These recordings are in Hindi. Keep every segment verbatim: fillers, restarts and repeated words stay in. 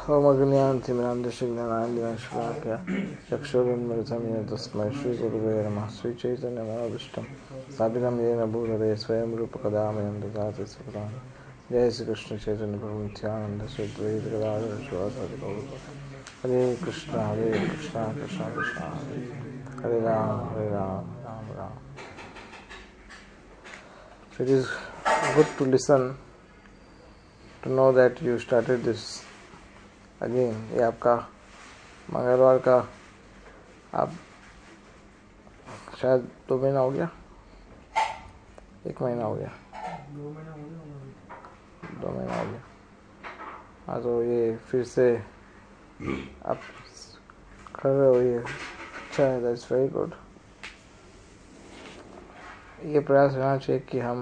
ओम अज्ञानतिमिरान्धश्रीज्ञानाञ्जनशलाकया चक्षुरुन्मिलितं येन तस्मै श्रीगुरुवे नमः। श्रीचैतन्यमनोभीष्टं स्थापितं येन भूतले स्वयं रूपकदा मह्यं ददाति स्वपदान्। जय श्री कृष्ण चैतन्य प्रभु नित्यानंद श्री द्वैत गदाधर शिवासादि गौरभक्तवृंद। हरे कृष्ण हरे कृष्ण कृष्ण कृष्ण हरे हरे राम हरे Ram Ram Ram. So it is good to listen, to know that you started this again. ये आपका मंगलवार का आप शायद दो महीना हो गया, एक महीना हो गया, दो महीना हो गया दो महीना हो गया हाँ, तो ये फिर से आप कर रहे हो, ये अच्छा है, दैट्स वेरी गुड। ये प्रयास रहना चाहिए कि हम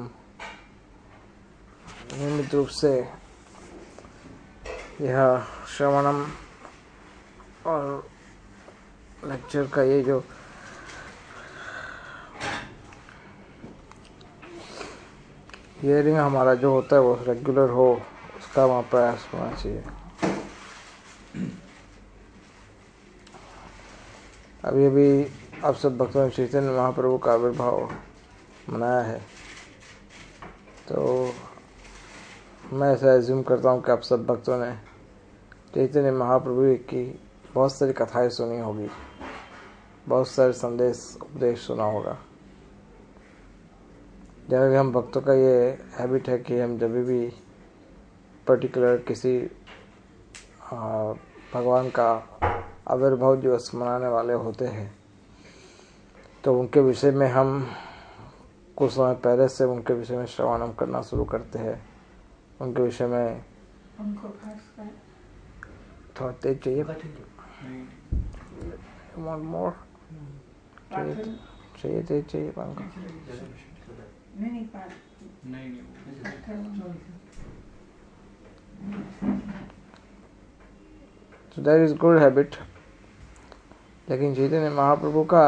नियमित रूप से यह श्रवणम और लेक्चर का ये जो हियरिंग हमारा जो होता है वो रेगुलर हो, उसका वहाँ प्रयास होना चाहिए। अभी अभी आप सब भक्तों ने चैतन्य महाप्रभु का आविर्भाव मनाया है, तो मैं ऐसा एज्यूम करता हूँ कि आप सब भक्तों ने चैतन्य महाप्रभु की बहुत सारी कथाएं सुनी होगी, बहुत सारे संदेश उपदेश सुना होगा। जब भी हम भक्तों का ये हैबिट है कि हम जब भी पर्टिकुलर किसी भगवान का आविर्भाव दिवस मनाने वाले होते हैं, तो उनके विषय में हम कुछ समय पहले से उनके विषय में श्रवणम करना शुरू करते हैं। उनके विषय में थोड़ा तेज चाहिए, want more? चाहिए चाहिए तेज चाहिए पंखा। नहीं नहीं पाठ नहीं नहीं So that is good habit. लेकिन चैतन्य महाप्रभु का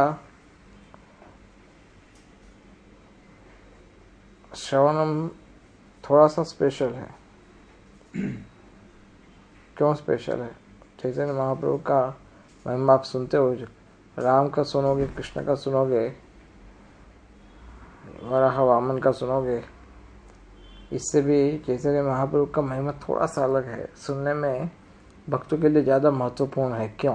श्रवणम थोड़ा सा स्पेशल है। क्यों स्पेशल है? चैतन्य महाप्रभु का महिमा आप सुनते हो, राम का सुनोगे, कृष्ण का सुनोगे, वराह वामन का सुनोगे, इससे भी चैतन्य महाप्रभु का महिमा थोड़ा सा अलग है, सुनने में भक्तों के लिए ज़्यादा महत्वपूर्ण है। क्यों?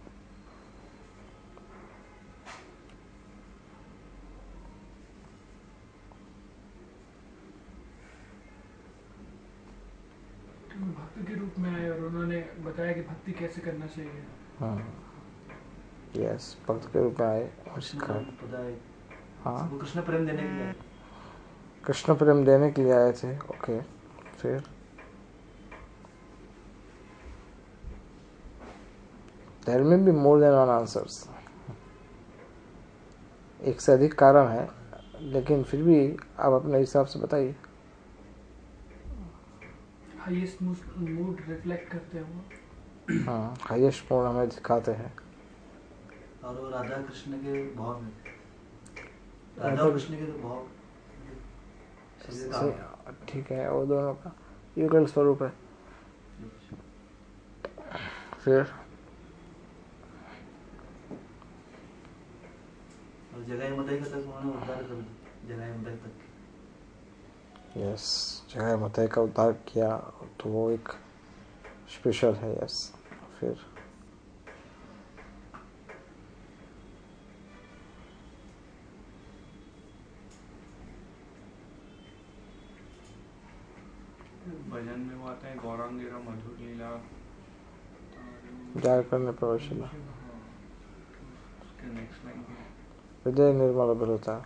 भक्त के रूप में आए और उन्होंने बताया कि भक्ति कैसे करना चाहिए। हाँ, यस, भक्त के रूप में आए और सिखाए। हाँ, वो कृष्ण प्रेम देने के लिए कृष्ण प्रेम देने के लिए आए थे। ओके, फिर देयर में भी मोर देन वन आंसर्स, एक से अधिक कारण है, लेकिन फिर भी आप अपने हिसाब से बताइए। हाईएस्ट मूड रिफ्लेक्ट करते हैं वो। हाँ, हाईएस्ट मूड हमें दिखाते हैं। और वो राधा कृष्ण के भाव में, राधा कृष्ण के तो भाव ठीक है, वो दोनों का युगल स्वरूप है। फिर जगह मदई का तक उन्होंने उद्धार कर दिया, जगह मदई तक। यस, जगह मदई का उद्धार किया, तो वो एक स्पेशल है। यस, फिर भजन में वो आता है गौरांगीरा मधुर लीला जार करने प्रवेशिला, उसके नेक्स्ट लाइन हृदय निर्मल बलता,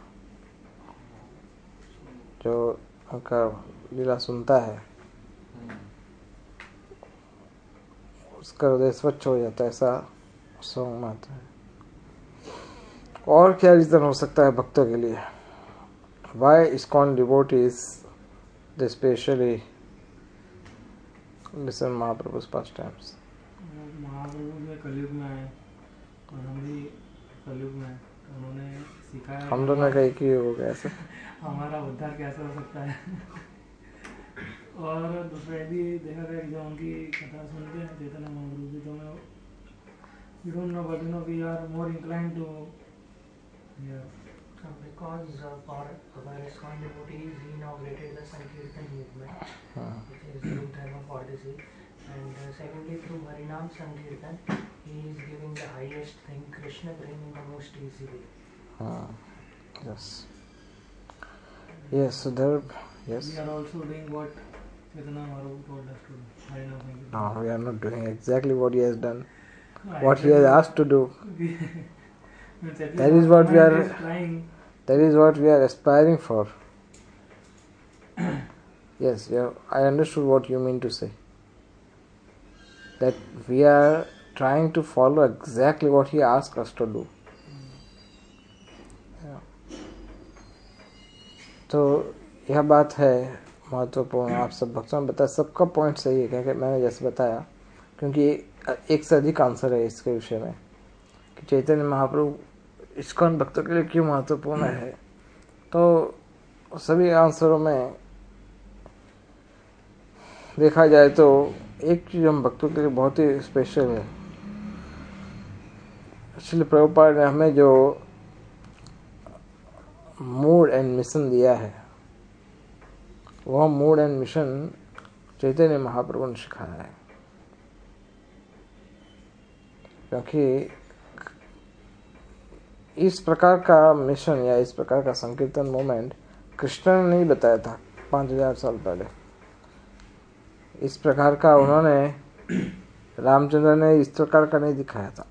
जो उनका लीला सुनता है उसका हृदय स्वच्छ हो जाता है, ऐसा सॉन्ग में आता है। और क्या रीजन हो सकता है भक्तों के लिए? Why ISKCON devotees they specially listen महाप्रभु's pastimes? महाप्रभु में कलयुग में आए और हम भी कलयुग में, उन्होंने सिखाया हम दोनों का एक ही हो गया ऐसे। हमारा उद्धार कैसे हो सकता है। और दूसरा ये भी देखा गया कि जो उनकी कथा सुनते हैं चैतन्य महाप्रभु की, तो मैं we don't know, but you know we are more inclined to yeah. Uh, because uh, for our ISKCON devotees, he inaugurated the Sankirtan movement, which is Guru Dharma for the sea. And uh, secondly, through Harinam Sankirtan, he is giving the highest thing, Krishna brain, in the most easy way. Uh, yes. Yes, so there, yes. We are also doing what Chaitanya Mahaprabhu told us to do. Harinam Sankirtan. No, we are not doing exactly what he has done, No, what he has asked to do. That is what we are- trying. That is what we are aspiring for. Yes, yeah, I understood what you mean to say. That we are trying to follow exactly what he asked us to do. Yeah. तो यह बात है महत्वपूर्ण, आप सब भक्तों में बताया, सबका पॉइंट सही है, क्योंकि मैंने जैसे बताया, क्योंकि एक से अधिक आंसर है इसके विषय में कि चैतन्य महाप्रभु इस्कॉन भक्तों के लिए क्यों महत्वपूर्ण है। तो सभी आंसरों में देखा जाए तो एक चीज हम भक्तों के लिए बहुत ही स्पेशल है। श्रील प्रभुपाद ने हमें जो मूड एंड मिशन दिया है, वह mood and mission Chaitanya Mahaprabhu ने सिखाया है। क्योंकि इस प्रकार का मिशन या इस प्रकार का संकीर्तन मोमेंट कृष्ण ने नहीं बताया था पांच हजार साल पहले। इस प्रकार का उन्होंने, रामचंद्र ने इस प्रकार का नहीं दिखाया था।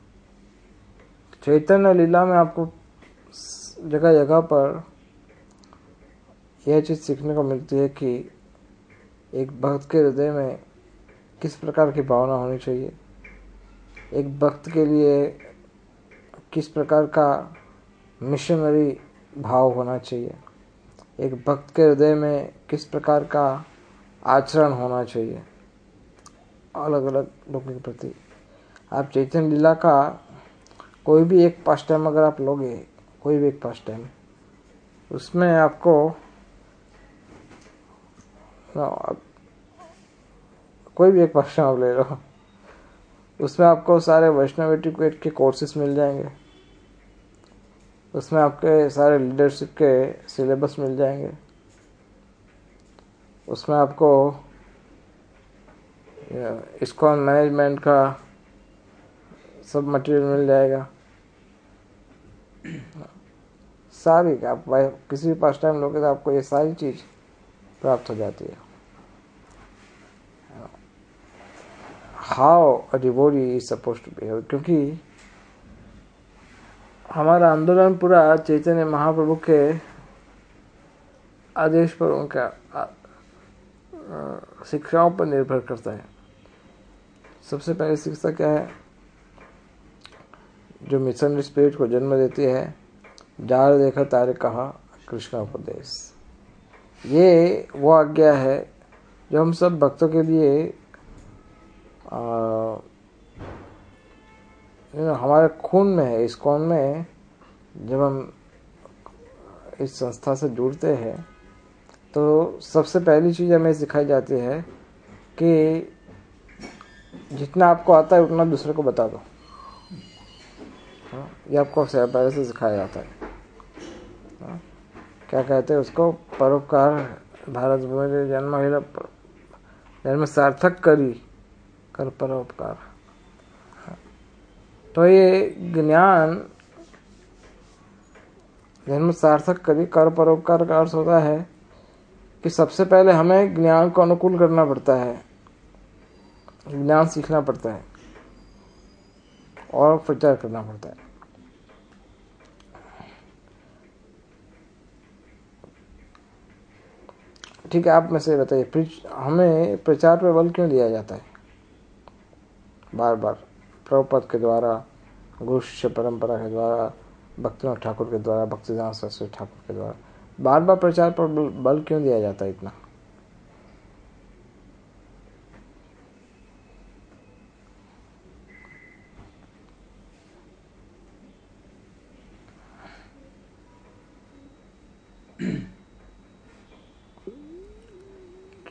चैतन्य लीला में आपको जगह जगह पर यह चीज सीखने को मिलती है कि एक भक्त के हृदय में किस प्रकार की भावना होनी चाहिए, एक भक्त के लिए किस प्रकार का मिशनरी भाव होना चाहिए, एक भक्त के हृदय में किस प्रकार का आचरण होना चाहिए अलग अलग लोगों के प्रति। आप चैतन्य लीला का कोई भी एक पास टाइम अगर आप लोगे, कोई भी एक पास टाइम, उसमें आपको no, कोई भी एक पास टाइम आप ले लो, उसमें आपको सारे वैष्णव एटिक्वेट के कोर्सेज मिल जाएंगे, उसमें आपके सारे लीडरशिप के सिलेबस मिल जाएंगे, उसमें आपको इस्कॉन मैनेजमेंट का सब मटेरियल मिल जाएगा। सारी आप किसी भी पास टाइम लोगे तो आपको ये सारी चीज प्राप्त हो जाती है। How a devotee is supposed to behave, क्योंकि हमारा आंदोलन पूरा चैतन्य महाप्रभु के आदेश पर, उनका शिक्षाओं पर निर्भर करता है। सबसे पहले शिक्षा क्या है, जो मिशनरी स्पिरिट को जन्म देती है, जार देखा तारे कहा कृष्ण उपदेश। ये वो आज्ञा है जो हम सब भक्तों के लिए आ, हमारे खून में है। इस कौन में जब हम इस संस्था से जुड़ते हैं तो सबसे पहली चीज़ हमें सिखाई जाती है कि जितना आपको आता है उतना दूसरे को बता दो। हाँ, ये आपको पहले से सिखाया जाता है। हाँ, क्या कहते हैं उसको, परोपकार भारत भूमि जन्म जन्म सार्थक करी कर परोपकार। हाँ, तो ये ज्ञान जन्म सार्थक करी कर परोपकार का अर्थ होता है कि सबसे पहले हमें ज्ञान को अनुकूल करना पड़ता है, ज्ञान सीखना पड़ता है और प्रचार करना पड़ता है। ठीक है, आप में से बताइए, हमें प्रचार पे बल क्यों दिया जाता है बार बार? प्रभुपद के द्वारा, गुरु शिष्य परंपरा के द्वारा, भक्तिनाथ ठाकुर के द्वारा, भक्तिदास सरस्वती ठाकुर के द्वारा बार बार प्रचार पर बल क्यों दिया जाता है इतना?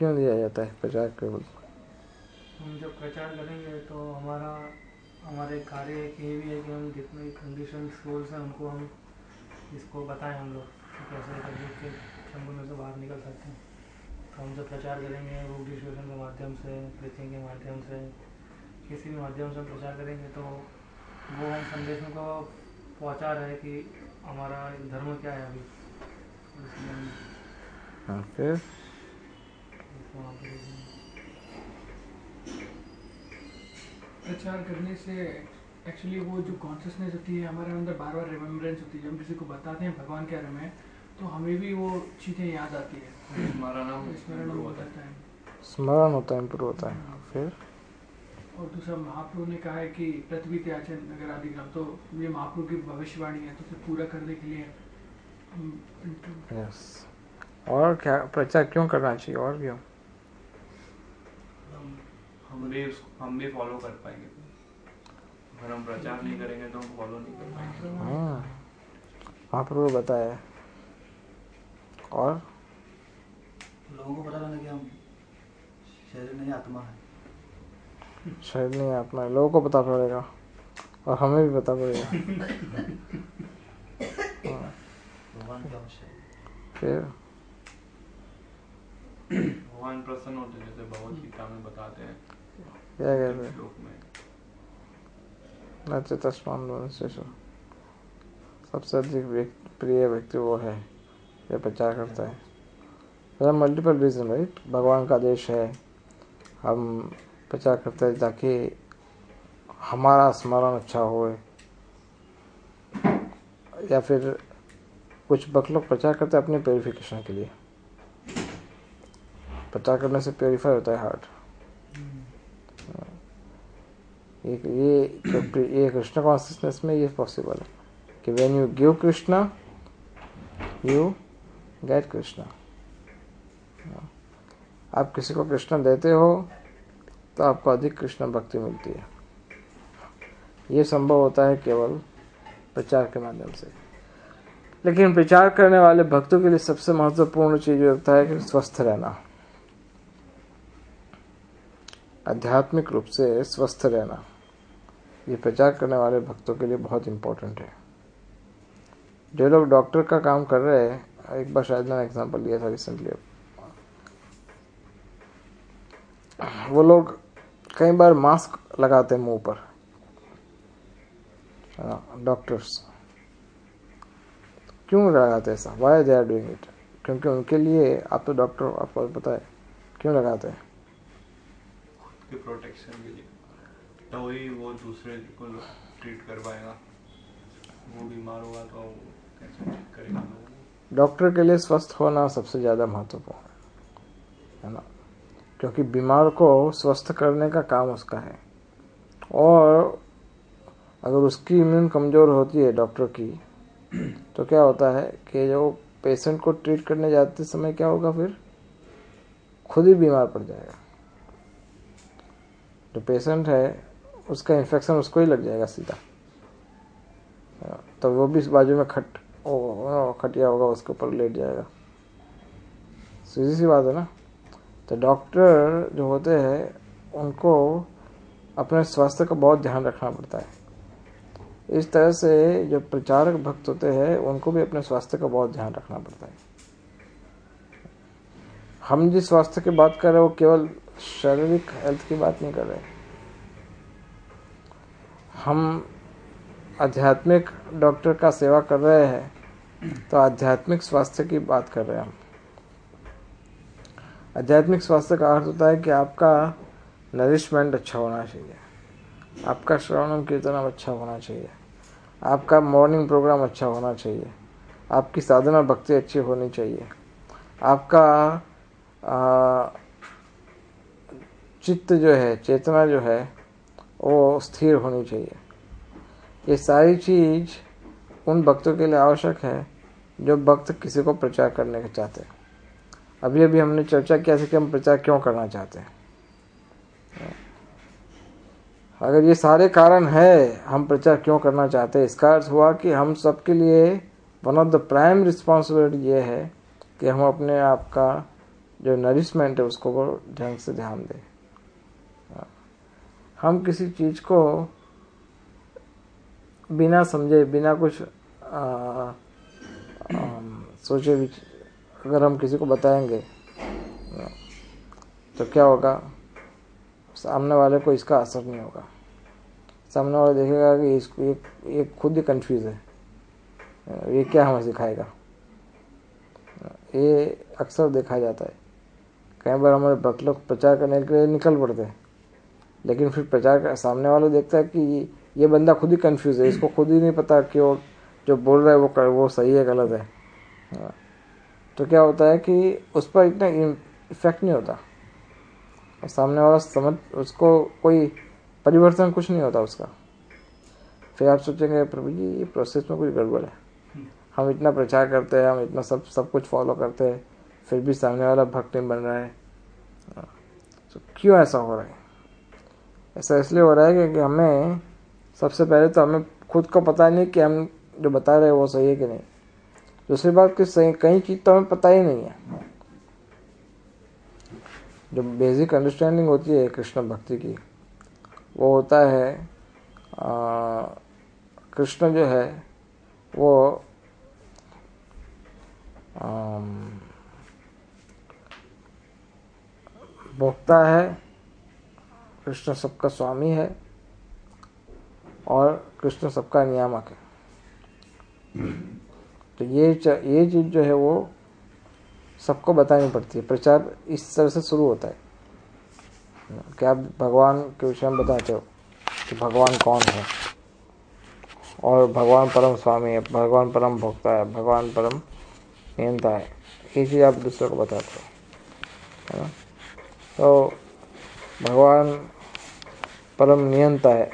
क्यों दिया जाता है प्रचार केवल? हम जब प्रचार करेंगे तो हमारा हमारे कार्य एक ये भी है कि हम जितने कंडीशन रूल्स हैं उनको हम इसको बताएं हम लोग कि कैसे तकलीफ के चंगुल से बाहर निकल सकते हैं। तो हम जब प्रचार करेंगे रोग डिस्ट्रीब्यूशन के माध्यम से, प्रीचिंग के माध्यम से, किसी भी माध्यम से हम प्रचार करेंगे तो वो हम संदेश को पहुँचा रहे कि हमारा धर्म क्या है अभी। हाँ, फिर प्रचार करने से एक्चुअली वो जो कॉन्शियसनेस होती है हमारे अंदर बार बार रिमेम्बरेंस होती है। जब हम किसी को बताते हैं भगवान के बारे में तो हमें भी वो चीज़ें याद आती है, स्मरण स्मरण होता है, स्मरण होता है, इम्प्रूव होता है। फिर और दूसरा महाप्रभु ने कहा है कि पृथ्वी त्याचन नगर आदि ग्राम, तो ये महाप्रभु की भविष्यवाणी है, तो उसे पूरा करने के लिए यस। और क्या प्रचार क्यों करना चाहिए? और क्यों? हम भी हम भी फॉलो कर पाएंगे। अगर हम प्रचार नहीं करेंगे तो हम फॉलो नहीं कर पाएंगे। हाँ, महाप्रभु बताया। और लोगों को पता लगा कि हम शरीर नहीं आत्मा है। शरीर नहीं आत्मा है, लोगों को पता पड़ेगा और हमें भी पता पड़ेगा। भगवान क्या है? फिर भगवान प्रसन्न होते हैं, जैसे भगवत गीता में बताते हैं। क्या कहते हैं? श्लोक में नच तस्मान् मनुष्येषु, सबसे अधिक व्यक्ति प्रिय व्यक्ति वो है जो प्रचार करता है। मतलब मल्टीपल रीजन, राइट? भगवान का आदेश है, हम प्रचार करते हैं ताकि हमारा स्मरण अच्छा हो, या फिर कुछ बक लोग प्रचार करते हैं अपने प्योरिफिकेशन के लिए। प्रचार करने से प्योरीफाई होता है हार्ट। ये ये ये कृष्ण कॉन्शियसनेस में ये पॉसिबल है कि when you give Krishna you get Krishna. आप किसी को कृष्ण देते हो तो आपको अधिक कृष्ण भक्ति मिलती है। ये संभव होता है केवल प्रचार के माध्यम से। लेकिन प्रचार करने वाले भक्तों के लिए सबसे महत्वपूर्ण चीज होता है कि स्वस्थ रहना, आध्यात्मिक रूप से स्वस्थ रहना। ये प्रचार करने वाले भक्तों के लिए बहुत इम्पोर्टेंट है। जो लोग डॉक्टर का काम कर रहे हैं, एक बार शायद मैंने एग्जांपल लिया था रिसेंटली, वो लोग कई बार मास्क लगाते हैं मुंह पर, डॉक्टर्स। क्यों लगाते हैं ऐसा? Why they are doing it? क्योंकि उनके लिए, आप तो डॉक्टर, आपको पता है क्यों लगाते हैं? के प्रोटेक्शन के लिए, तो ही वो दूसरे को ट्रीट कर पाएगा। वो बीमार होगा तो कैसे ट्रीट करेगा लोगों को? डॉक्टर के लिए स्वस्थ होना सबसे ज़्यादा महत्वपूर्ण है ना, क्योंकि बीमार को स्वस्थ करने का काम उसका है। और अगर उसकी इम्यून कमज़ोर होती है डॉक्टर की, तो क्या होता है कि जो पेशेंट को ट्रीट करने जाते समय क्या होगा, फिर खुद ही बीमार पड़ जाएगा। जो पेशेंट है उसका इन्फेक्शन उसको ही लग जाएगा सीधा, तो वो भी इस बाजू में खट ओ खटिया होगा, उसके ऊपर लेट जाएगा। सीधी सी बात है ना। तो डॉक्टर जो होते हैं उनको अपने स्वास्थ्य का बहुत ध्यान रखना पड़ता है। इस तरह से जो प्रचारक भक्त होते हैं उनको भी अपने स्वास्थ्य का बहुत ध्यान रखना पड़ता है। हम जिस स्वास्थ्य की बात कर रहे हैं वो केवल शारीरिक हेल्थ की बात नहीं कर रहे, हम आध्यात्मिक डॉक्टर का सेवा कर रहे हैं तो आध्यात्मिक स्वास्थ्य की बात कर रहे हैं हम। आध्यात्मिक स्वास्थ्य का अर्थ होता है कि आपका नरिशमेंट अच्छा होना चाहिए, आपका श्रवणम कीर्तनम अच्छा होना चाहिए, आपका मॉर्निंग प्रोग्राम अच्छा होना चाहिए, आपकी साधना भक्ति अच्छी होनी चाहिए, आपका आ, चित्त जो है, चेतना जो है वो स्थिर होनी चाहिए। ये सारी चीज उन भक्तों के लिए आवश्यक है जो भक्त किसी को प्रचार करने के चाहते हैं। अभी अभी हमने चर्चा किया था कि हम प्रचार क्यों करना चाहते हैं। अगर ये सारे कारण है हम प्रचार क्यों करना चाहते हैं, इसका अर्थ हुआ कि हम सबके लिए one of the prime responsibility ये है कि हम अपने आप का जो नरिशमेंट है उसको वो ढंग से ध्यान दे। हम किसी चीज को बिना समझे, बिना कुछ आ, आ, सोचे अगर हम किसी को बताएंगे तो क्या होगा, सामने वाले को इसका असर नहीं होगा। सामने वाला देखेगा कि इसको ये, ये खुद ही कंफ्यूज है, ये क्या हमें सिखाएगा। ये अक्सर देखा जाता है। कई बार हमारे भक्त लोग प्रचार करने के लिए निकल पड़ते हैं, लेकिन फिर प्रचार का सामने वाला देखता है कि ये बंदा खुद ही कंफ्यूज है, इसको खुद ही नहीं पता कि वो जो बोल रहा है वो वो सही है गलत है। तो क्या होता है कि उस पर इतना इफेक्ट नहीं होता, और सामने वाला समझ, उसको कोई परिवर्तन कुछ नहीं होता उसका। फिर आप सोचेंगे प्रभु जी ये प्रोसेस में कुछ गड़बड़ है, हम इतना प्रचार करते हैं, हम इतना सब सब कुछ फॉलो करते हैं, फिर भी सामने वाला भक्त नहीं बन रहा है। तो क्यों ऐसा हो रहा है? ऐसा इसलिए हो रहा है क्योंकि हमें सबसे पहले तो हमें खुद को पता नहीं कि हम जो बता रहे हैं वो सही है कि नहीं। दूसरी बात कि सही कई चीज़ तो हमें पता ही नहीं है। जो बेसिक अंडरस्टैंडिंग होती है कृष्ण भक्ति की, वो होता है आ, कृष्ण जो है वो भोक्ता है, कृष्ण सबका स्वामी है और कृष्ण सबका नियामक है। तो ये ये चीज जो है वो सबको बतानी पड़ती है। प्रचार इस तरह से शुरू होता है कि आप भगवान के विषय में बताते हो कि भगवान कौन है, और भगवान परम स्वामी है, भगवान परम भोक्ता है, भगवान परम नियंता है। ये चीज़ आप दूसरों को बताते हो, है ना। तो भगवान परम नियंता है,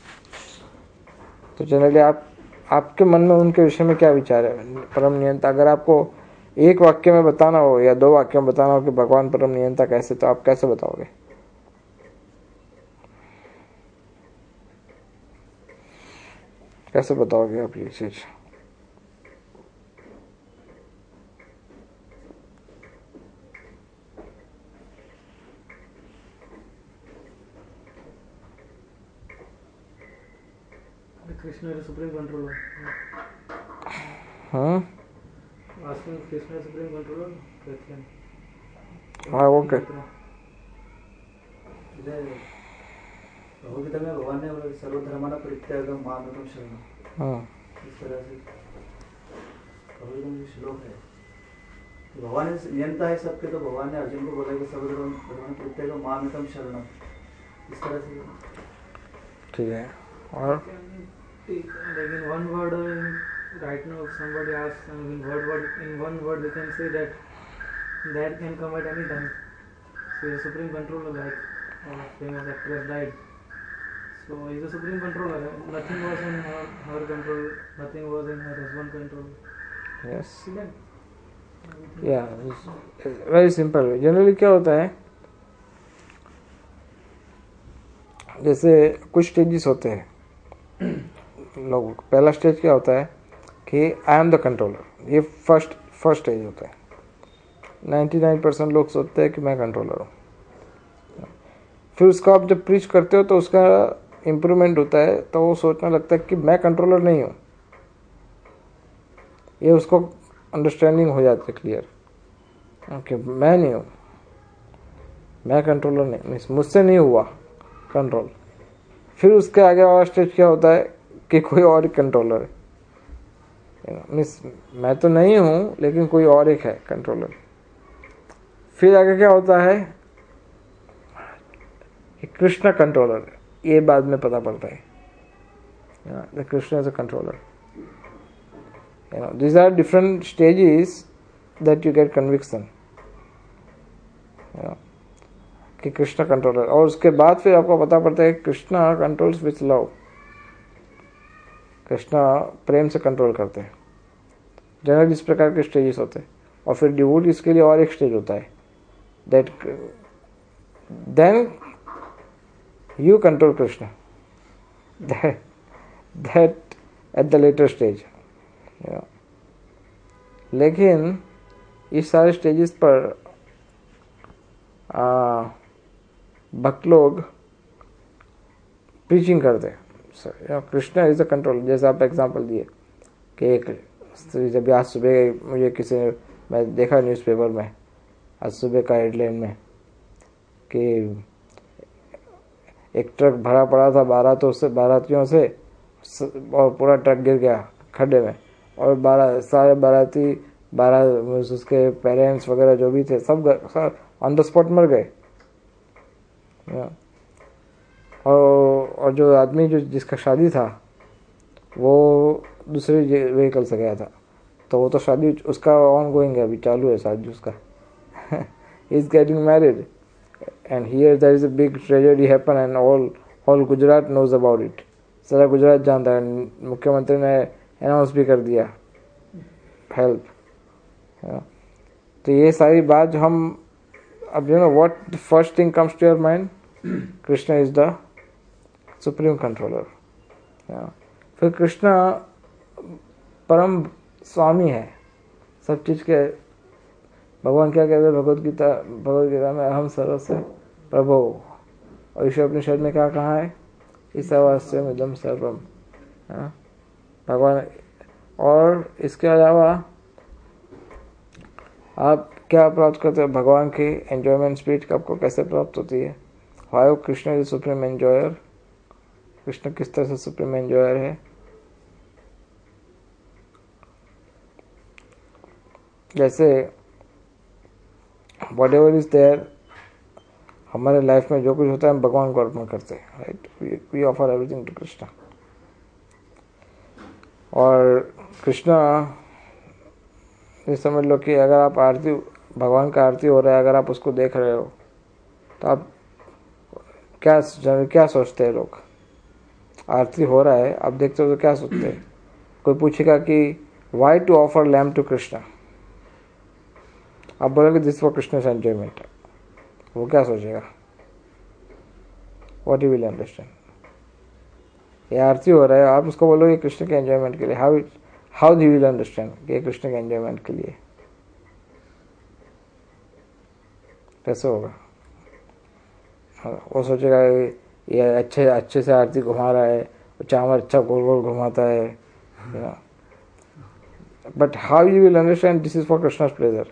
तो जनरली आप आपके मन में उनके विषय में क्या विचार है? परम नियंता, अगर आपको एक वाक्य में बताना हो या दो वाक्य में बताना हो कि भगवान परम नियंता कैसे, तो आप कैसे बताओगे? कैसे बताओगे आप ये चीज? Krishna is the supreme controller. हाँ Asking Krishna is supreme controller. कहते हैं। हाँ वो क्या? भगवद्गीता में भगवान ने सर्वधर्माणां परित्यागं मामेकं शरणं, हाँ इस तरह से भगवद्गीता में श्लोक है। तो भगवान नियंता है सबके, तो भगवान ने अर्जुन को बोला कि सर्वधर्माणां परित्यागं मामेकं शरणं, इस तरह से। ठीक है। और Like in one word, uh, right now, if somebody asks, I mean, word, word, in one word, we can say that that can come at any time. So, he's a supreme controller, like uh, famous actress died. So, he's a supreme controller. Nothing was in her, her control. Nothing was in her husband's control. yes, See that? yeah, it's very simple. Generally क्या होता है, जैसे कुछ स्टेजेस होते हैं लोगों को। पहला स्टेज क्या होता है कि आई एम द कंट्रोलर, ये फर्स्ट फर्स्ट स्टेज होता है। निन्यानवे परसेंट लोग सोचते हैं कि मैं कंट्रोलर हूँ। फिर उसको आप जब प्रीच करते हो तो उसका इम्प्रूवमेंट होता है, तो वो सोचने लगता है कि मैं कंट्रोलर नहीं हूँ। ये उसको अंडरस्टैंडिंग हो जाती है क्लियर, ओके मैं नहीं हूँ, मैं कंट्रोलर नहीं, मीन्स मुझसे नहीं हुआ कंट्रोल। फिर उसके आगे वाला स्टेज क्या होता है कि कोई और एक कंट्रोलर है, मीन्स मैं तो नहीं हूँ लेकिन कोई और एक है कंट्रोलर। फिर आगे क्या होता है कि कृष्ण कंट्रोलर, ये बाद में पता पड़ता है Krishna is a controller. You know, these are different stages that you get conviction. You know, कि कृष्ण कंट्रोलर, और उसके बाद फिर आपको पता पड़ता है Krishna controls with love, Krishna प्रेम से कंट्रोल करते हैं। जनरल इस प्रकार के स्टेजेस होते हैं। और फिर डिवोट इसके लिए और एक स्टेज होता है, that then you control Krishna, that at the latter stage. लेकिन इस सारे स्टेजेस पर भक्त लोग प्रीचिंग करते हैं, कृष्णा इज द कंट्रोल। जैसे आप एग्जांपल दिए कि एक स्त्री, जब आज सुबह मुझे किसी ने, मैं देखा न्यूज़पेपर में आज सुबह का हेडलाइन में कि एक ट्रक भरा पड़ा था बारातों से बारातियों से और पूरा ट्रक गिर गया खड्डे में, और बारह सारे बाराती बारह उसके पेरेंट्स वगैरह जो भी थे सब ऑन द स्पॉट मर गए। और और जो आदमी जो जिसका शादी था वो दूसरे व्हीकल से गया था, तो वो तो शादी उसका ऑन गोइंग है, अभी चालू है शादी उसका। He's getting married and here there is a big tragedy happen and all all Gujarat knows about it. सारा गुजरात जानता है, मुख्यमंत्री ने अनाउंस भी कर दिया हेल्प। तो ये सारी बात जो हम अब you know what first thing comes to your mind, Krishna is the supreme controller. फिर कृष्णा परम स्वामी है सब चीज के। भगवान क्या कहते हैं भगवत गीता भगवत गीता में, अहम सर्वस्य प्रभो, और ईश्वर उपनिषद में क्या कहा है, ईशावास्यम इदम सर्वम। भगवान, और इसके अलावा आप क्या प्राप्त करते हो, भगवान की एंजॉयमेंट स्पिरिट आपको कैसे प्राप्त होती है। How Krishna is supreme enjoyer, Krishna किस तरह से सुप्रीम एंजॉयर है। जैसे वट एवर इज देयर, हमारे लाइफ में जो कुछ होता है हम भगवान को अर्पण करते हैं, right. We offer everything to Krishna. और कृष्णा ये समझ लो कि अगर आप आरती, भगवान का आरती हो रहा है, अगर आप उसको देख रहे हो तो आप क्या क्या सोचते हैं लोग। आरती हो रहा है, आप देखते हो तो क्या सोचते हैं। कोई पूछेगा कि why to offer lamp to Krishna, आप बोलोगे दिस फॉर कृष्णा एंजॉयमेंट, वो क्या सोचेगा, व्हाट यू विल अंडरस्टैंड। ये आरती हो रहा है, आप उसको बोलोगे कृष्ण के एंजॉयमेंट के लिए, how how you will understand कि कृष्ण के एंजॉयमेंट के लिए कैसे होगा। वो सोचेगा ये अच्छे अच्छे से आरती घुमा रहा है, चावल अच्छा गोल गोल घुमाता है, but how you will understand this is for कृष्णा's pleasure.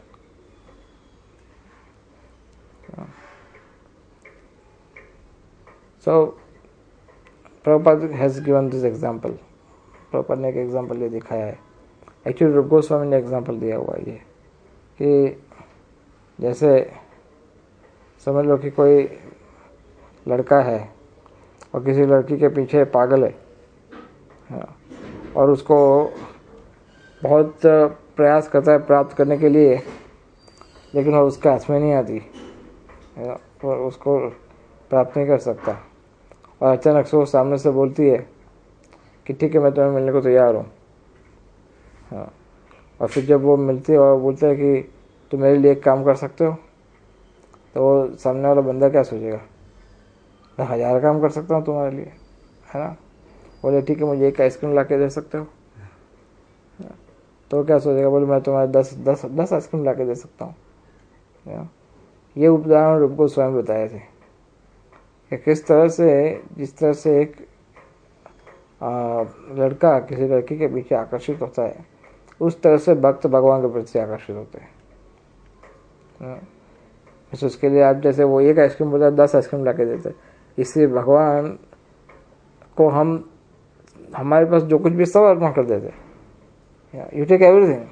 So Prabhupada has given this example. Prabhupada ने एक एग्जाम्पल ये दिखाया है, एक्चुअली रूप गोस्वामी ने एग्जाम्पल दिया हुआ है ये कि जैसे समझ लो कि कोई लड़का है और किसी लड़की के पीछे पागल है और उसको बहुत प्रयास करता है प्राप्त करने के लिए, लेकिन वो उसके हाथ में नहीं आती, और उसको प्राप्त नहीं कर सकता। और अचानक से वो सामने से बोलती है कि ठीक है मैं तुम्हें मिलने को तैयार हूँ। हाँ, और फिर जब वो मिलती है और बोलते है कि तुम मेरे लिए एक काम कर सकते हो, तो वो सामने वाला बंदा क्या सोचेगा, मैं हज़ार काम कर सकता हूँ तुम्हारे लिए, है ना। बोले ठीक है मुझे एक आइसक्रीम ला के दे सकते हो, तो क्या सोचेगा, बोले मैं तुम्हारे दस दस दस आइसक्रीम ला के दे सकता हूँ। ये उदाहरण रूप को स्वयं बताए थे कि किस तरह से, जिस तरह से एक आ, लड़का किसी लड़की के पीछे आकर्षित होता है, उस तरह से भक्त भगवान के प्रति आकर्षित होते हैं। तो उसके लिए आप जैसे वो एक आइसक्रीम बोलता है दस आइसक्रीम ला के देते, इसलिए भगवान को हम हमारे पास जो कुछ भी सब अर्पण कर देते। You take everything.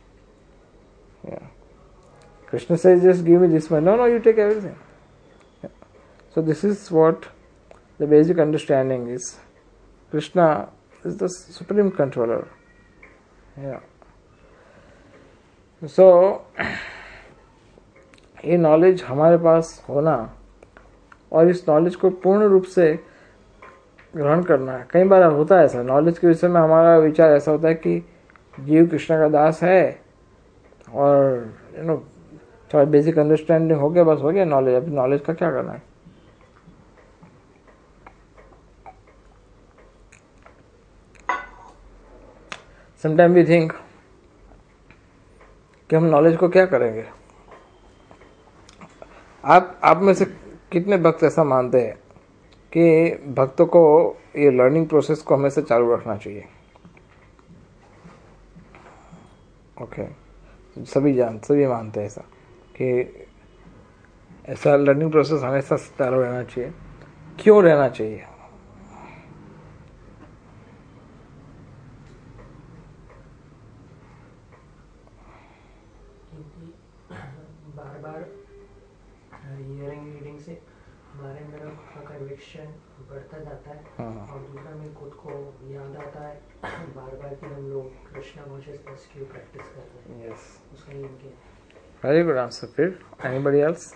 कृष्ण से just give me this much, no no you take everything. So this is what the basic understanding is. Krishna is the supreme controller. Yeah. So ये नॉलेज हमारे पास होना और इस नॉलेज को पूर्ण रूप से ग्रहण करना है। कई बार होता है ऐसा, नॉलेज के विषय में हमारा विचार ऐसा होता है कि जीव कृष्ण का दास है और यू नो थोड़ा बेसिक अंडरस्टैंडिंग हो गया, बस हो गया नॉलेज। अभी नॉलेज का क्या करना है। समटाइम वी थिंक कि हम नॉलेज को क्या करेंगे। आप आप में से कितने भक्त ऐसा मानते हैं कि भक्तों को ये लर्निंग प्रोसेस को हमेशा चालू रखना चाहिए? Okay okay. सभी जान सभी मानते हैं ऐसा कि ऐसा लर्निंग प्रोसेस हमेशा चालू रहना चाहिए। क्यों रहना चाहिए? बार बार हियरिंग रीडिंग से हमारे अंदर का कन्विक्शन बढ़ता जाता है और दूसरा में खुद को याद आता है बार बार कि हम लोग कृष्णा कॉन्शियसनेस की प्रैक्टिस कर रहे हैं। यस, उसका ही इनके वेरी गुड आंसर। फिर एनीबॉडी एल्स?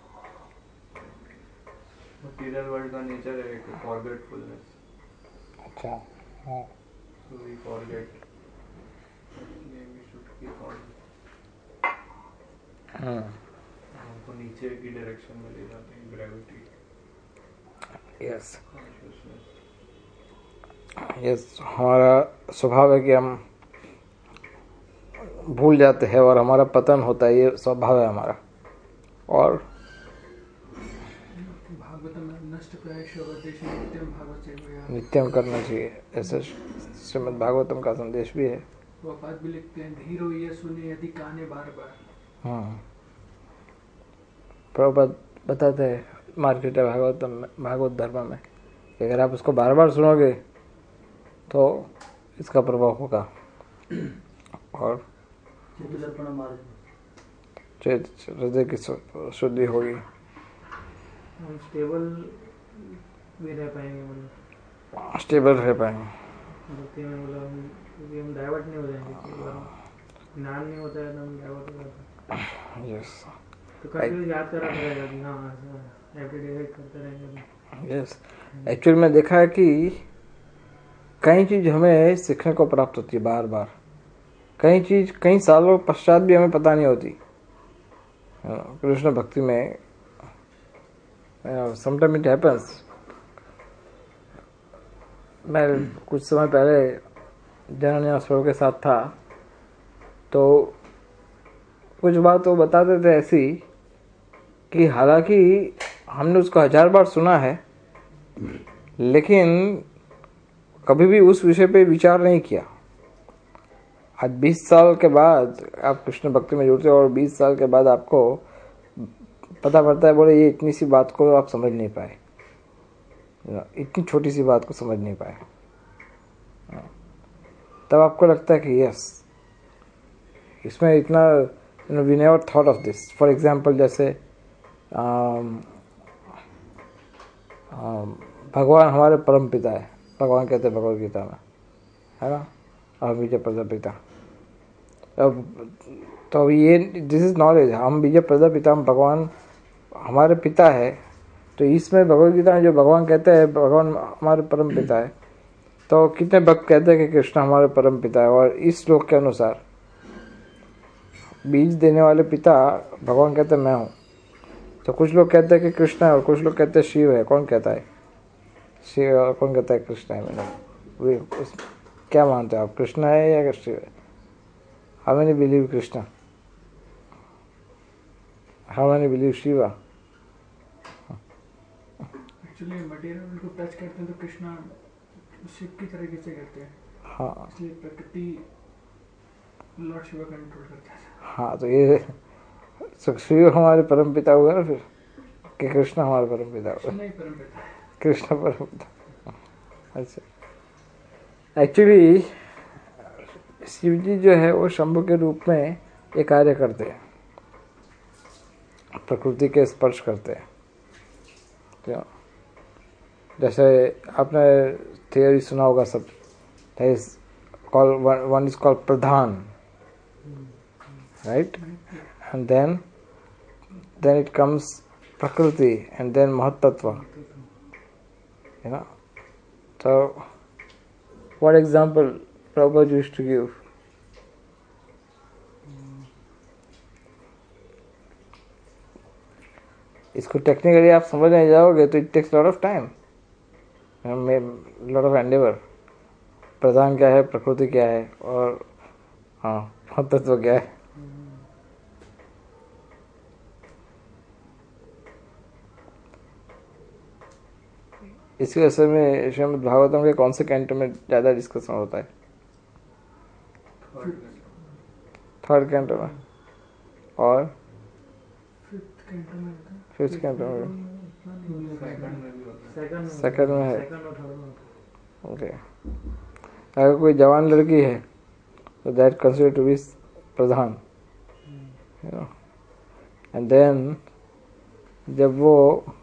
मटेरियल वर्ल्ड का नेचर है कि फॉरगेटफुलनेस। अच्छा, हाँ, so we forget, we should keep on, हाँ, हमको नीचे की डायरेक्शन में ले जाते हैं, ग्रेविटी, यस कॉन्शियसनेस। यस, हमारा स्वभाव है कि हम भूल जाते हैं और हमारा पतन होता है, ये स्वभाव है हमारा। और भागवतम में नष्ट प्रयास देश नित्यम भागवत सेवया, नित्यम करना चाहिए, ऐसे श्रीमद् भागवतम का संदेश भी है। वो बात भी लिखते हैं, धीरो ये सुने यदि काने बार बार। हाँ, प्रभुपाद बताते हैं मार्केट भागवतम में, भागवत धर्म में, कि अगर आप उसको बार बार सुनोगे तो इसका प्रभाव होगा और हृदय की शुद्धि होगी, हम स्टेबल भी रह पाएंगे, मतलब स्टेबल रह पाएंगे भक्ति में, मतलब हम क्योंकि हम डाइवर्ट नहीं हो जाएंगे। कई बार ज्ञान नहीं होता है तो हम डाइवर्ट हो जाते हैं। यस, तो कभी याद करा रहेगा कि हाँ एवरीडे करते रहेंगे। यस, एक्चुअली मैं देखा है कि कई चीज़ हमें सीखने को प्राप्त होती है बार बार, कई चीज़ कई सालों पश्चात भी हमें पता नहीं होती कृष्ण भक्ति में। Sometime it happens. मैं कुछ समय पहले जनन्यास प्रभु के साथ था, तो कुछ बात वो बताते थे ऐसी कि हालांकि हमने उसको हजार बार सुना है लेकिन कभी भी उस विषय पे विचार नहीं किया। आज बीस साल के बाद आप कृष्ण भक्ति में जुड़ते हो और बीस साल के बाद आपको पता पड़ता है, बोले ये इतनी सी बात को आप समझ नहीं पाए, इतनी छोटी सी बात को समझ नहीं पाए। तब आपको लगता है कि यस, इसमें इतना we never thought of this. For example जैसे आम, आम, भगवान हमारे परम पिता है, भगवान कहते हैं भगवद गीता में, है ना, और बीज प्रजापिता। अब तो ये दिस इज नॉलेज, हम बीज प्रजापिता, हम भगवान हमारे पिता है। तो इसमें भगवद गीता में जो भगवान कहते हैं भगवान हमारे परम पिता है, तो कितने भक्त कहते हैं कि कृष्ण हमारे परम पिता है। और इस श्लोक के अनुसार बीज देने वाले पिता भगवान कहते हैं मैं हूँ। तो कुछ लोग कहते हैं कि कृष्ण है और कुछ लोग कहते हैं शिव है। कौन कहता है शिव और कौन कहता है कृष्ण है? मैंने वे क्या मानते हो आप, कृष्ण है या शिव है? How many believe Krishna, how many believe Shiva? Actually material को टच करते हैं तो कृष्णा शिव की तरीके से करते हैं। हाँ, इसलिए प्रकृति लॉर्ड शिवा कंट्रोल करता है। हाँ, तो ये शिव हमारे परम पिता हुए ना, फिर कि कृष्ण हमारे परम पिता हुए? नहीं, परम पिता है कृष्ण परम पिता। अच्छा, एक्चुअली शिव जी जो है वो शंभु के रूप में ये कार्य करते हैं, प्रकृति के स्पर्श करते हैं। तो जैसे आपने थियोरी सुना होगा सब, one is called pradhan, right, and then then it comes prakriti and then mahattva, you know. तो what example Prabhupada used to give? इसको टेक्निकली आप समझने जाओगे तो it takes lot of time, lot of endeavour. प्रधान क्या है, प्रकृति क्या है, और हाँ तत्व क्या है। इसके विषय में श्रीमद् भागवतम के कौन से कैंटो में ज़्यादा डिस्कशन होता है? थर्ड कैंटो में और फिफ्थ कैंटो में, सेकंड में है। ओके, अगर कोई जवान लड़की है तो that consider to be pradhan, you know, and then जब वो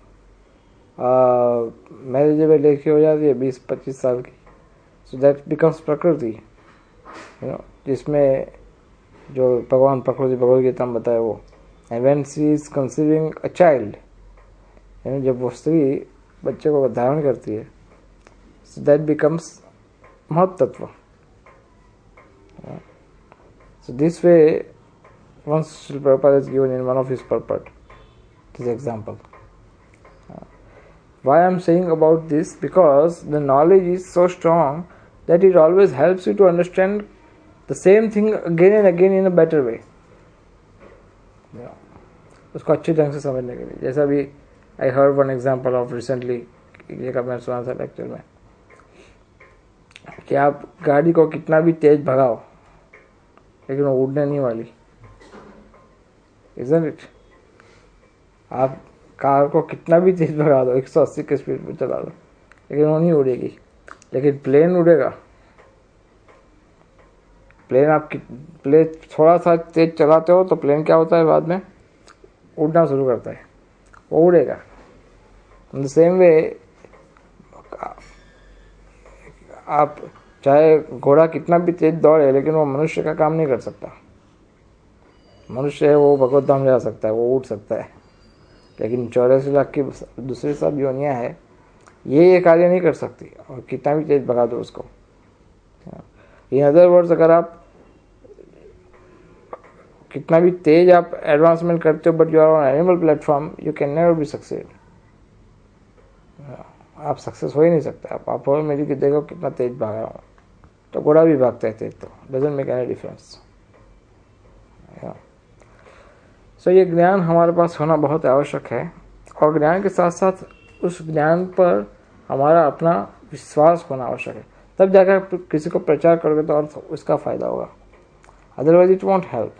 मैरिजेबल लड़की हो जाती है बीस पच्चीस साल की, so that becomes prakriti, you know, जिसमें जो भगवान प्रकृति भगवद गीता में बताया वो। And when she is conceiving a child, यानी जब वो स्त्री बच्चे को धारण करती है, सो that becomes mahattva. So this way once Srila Prabhupada is given in one of his purport, this example. Uh, why I am saying about this? Because the knowledge is so strong that it always helps you to understand the same thing again and again in a better way. Yeah. उसको अच्छे ढंग से समझने के लिए, जैसा भी I heard one example of recently, ये कब मैं सुना था लेक्चर में, कि आप गाड़ी को कितना भी तेज भगाओ लेकिन वो उड़ने नहीं वाली, isn't it? आप कार को कितना भी तेज भगा दो, एक सौ अस्सी की स्पीड पे चला दो, लेकिन वो नहीं उड़ेगी। लेकिन प्लेन उड़ेगा। प्लेन आप प्लेन थोड़ा सा तेज चलाते हो तो प्लेन क्या होता है, बाद में उड़ना शुरू करता है, वो उड़ेगा। इन द सेम वे आप चाहे घोड़ा कितना भी तेज दौड़े लेकिन वो मनुष्य का काम नहीं कर सकता। मनुष्य है वो भगवत धाम जा सकता है, वो उड़ सकता है, लेकिन चौरासी लाख की दूसरी सब योनियाँ है, ये ये कार्य नहीं कर सकती, और कितना भी तेज भगा दो उसको। इन अदर वर्ड्स, अगर आप कितना भी तेज आप एडवांसमेंट करते हो but you are on animal platform, you can never be succeed. आप सक्सेस हो ही नहीं सकते। आप आप और मेरी कि देखो कितना तेज भाग रहा हूँ, तो घोड़ा भी भागता है तेज, तो doesn't make any difference. So ये ज्ञान हमारे पास होना बहुत आवश्यक है, और ज्ञान के साथ साथ उस ज्ञान पर हमारा अपना विश्वास होना आवश्यक है, तब जाकर किसी को प्रचार करोगे तो और उसका फायदा होगा, अदरवाइज इट वॉन्ट हेल्प।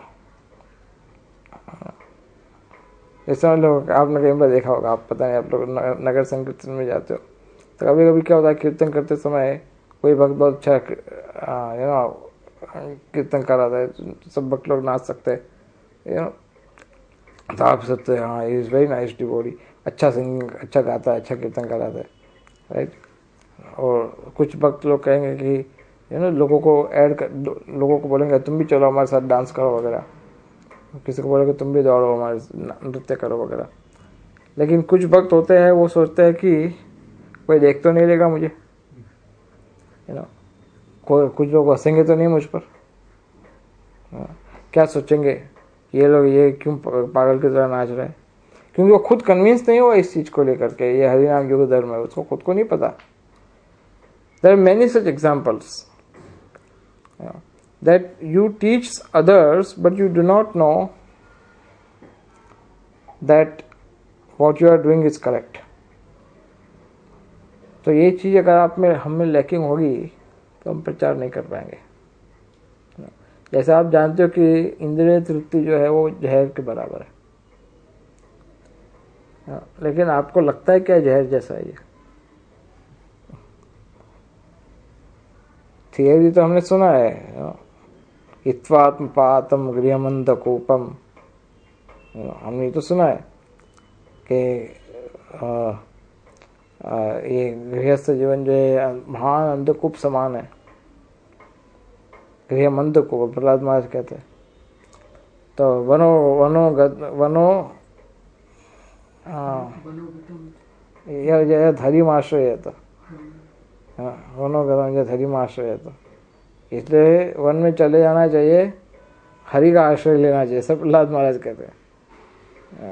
जैसे लोग आपने कई बार देखा होगा, आप पता नहीं, आप लोग नगर संकीर्तन में जाते हो तो कभी कभी क्या होता है, कीर्तन करते समय कोई भक्त बहुत अच्छा यू नो कीर्तन कर रहा था, सब भक्त लोग नाच सकते हैं, यू नो, तो आप सोचते हैं हाँ इज वेरी नाइस डिवोटी, अच्छा सिंगिंग, अच्छा गाता है, अच्छा कीर्तन कराता है, राइट। और कुछ भक्त लोग कहेंगे कि यू नो लोगों को ऐड कर, लोगों को बोलेंगे तुम भी चलो हमारे साथ डांस करो वगैरह, किसी को बोलेंगे तुम भी दौड़ो हमारे नृत्य करो वगैरह। लेकिन कुछ भक्त होते हैं वो सोचते हैं कि कोई देख तो नहीं लेगा मुझे, यू नो, कोई कुछ लोग हंसेंगे तो नहीं मुझ पर, क्या सोचेंगे ये लोग, ये क्यों पागल की तरह नाच रहे हैं, क्योंकि वो खुद कन्विंस नहीं हुआ इस चीज को लेकर के, ये हरिनाम योग धर्म है, उसको खुद को नहीं पता। There are many such examples that you teach others but you do not know that what you are doing is correct. तो ये चीज अगर आप में हम में लैकिंग होगी तो हम प्रचार नहीं कर पाएंगे। जैसे आप जानते हो कि इंद्रिय तृप्ति जो है वो जहर के बराबर है, लेकिन आपको लगता है क्या जहर जैसा है ये? थियरी तो हमने सुना है, इत्वात्म पातम गृहमंद कोपम, हमने तो सुना है कि ये गृहस्थ जीवन जो है महान अंधकूप समान है, गृह मंद को प्रहलाद महाराज कहते हैं। तो वनो वनो गत वनो यह धर्माश्रय है, तो वनो गत धर्माश्रय है, तो इसलिए वन में चले जाना चाहिए, हरि का आश्रय लेना चाहिए, सब प्रहलाद महाराज कहते हैं।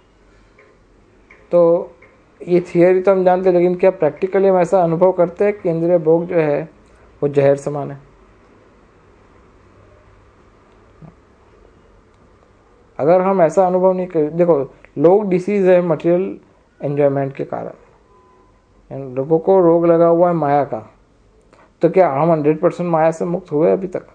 तो ये थियरी तो हम जानते हैं, लेकिन क्या प्रैक्टिकली हम ऐसा अनुभव करते हैं कि इंद्रिय भोग जो है वो जहर समान है? अगर हम ऐसा अनुभव नहीं करें, देखो लोग डिसीज है मटेरियल एंजॉयमेंट के कारण, लोगों को रोग लगा हुआ है माया का, तो क्या हम हंड्रेड परसेंट माया से मुक्त हुए अभी तक?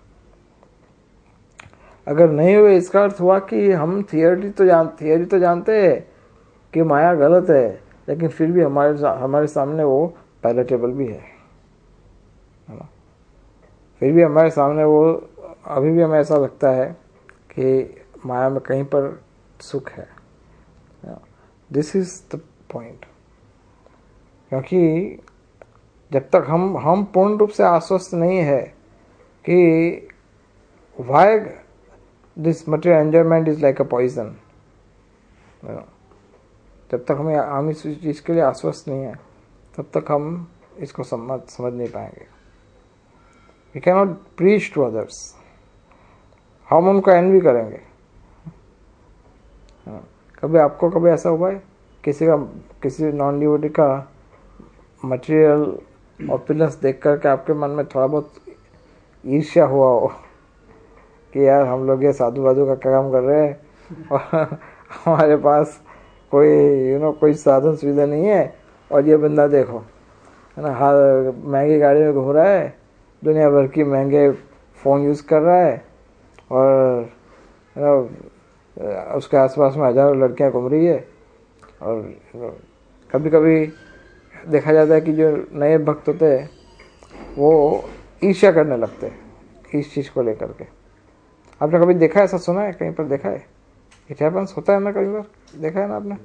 अगर नहीं हुए, इसका अर्थ हुआ कि हम थियोरी तो जान थियोरी तो जानते हैं कि माया गलत है, लेकिन फिर भी हमारे हमारे सामने वो पैलेटेबल भी है, है ना? फिर भी हमारे सामने वो, अभी भी हमें ऐसा लगता है कि माया में कहीं पर सुख है। This is the point. क्योंकि जब तक हम हम पूर्ण रूप से आश्वस्त नहीं है कि why this material enjoyment is like a poison, जब तक हमें हम इस चीज के लिए आश्वस्त नहीं है, तब तक हम इसको समझ समझ नहीं पाएंगे। We can not preach to others, हम उनको एनवी करेंगे। कभी आपको कभी ऐसा हुआ है किसी का, किसी नॉन डिवोटी का मटेरियल ऑपुलेंस देख करके आपके मन में थोड़ा बहुत ईर्ष्या हुआ हो कि यार हम लोग ये साधु वाधु का काम कर रहे हैं और हमारे पास कोई यू नो कोई साधन सुविधा नहीं है, और ये बंदा देखो, है ना, हर महंगी गाड़ी में घूम रहा है, दुनिया भर की महंगे फ़ोन यूज़ कर रहा है, और यू नो उसके आसपास में हज़ारों लड़कियां घूम रही है। और कभी कभी देखा जाता है कि जो नए भक्त होते हैं वो ईर्ष्या करने लगते हैं इस चीज़ को लेकर के। आपने कभी देखा है, ऐसा सुना है, कहीं पर देखा है? इट हैपन्स, होता है ना, कई बार देखा है ना आपने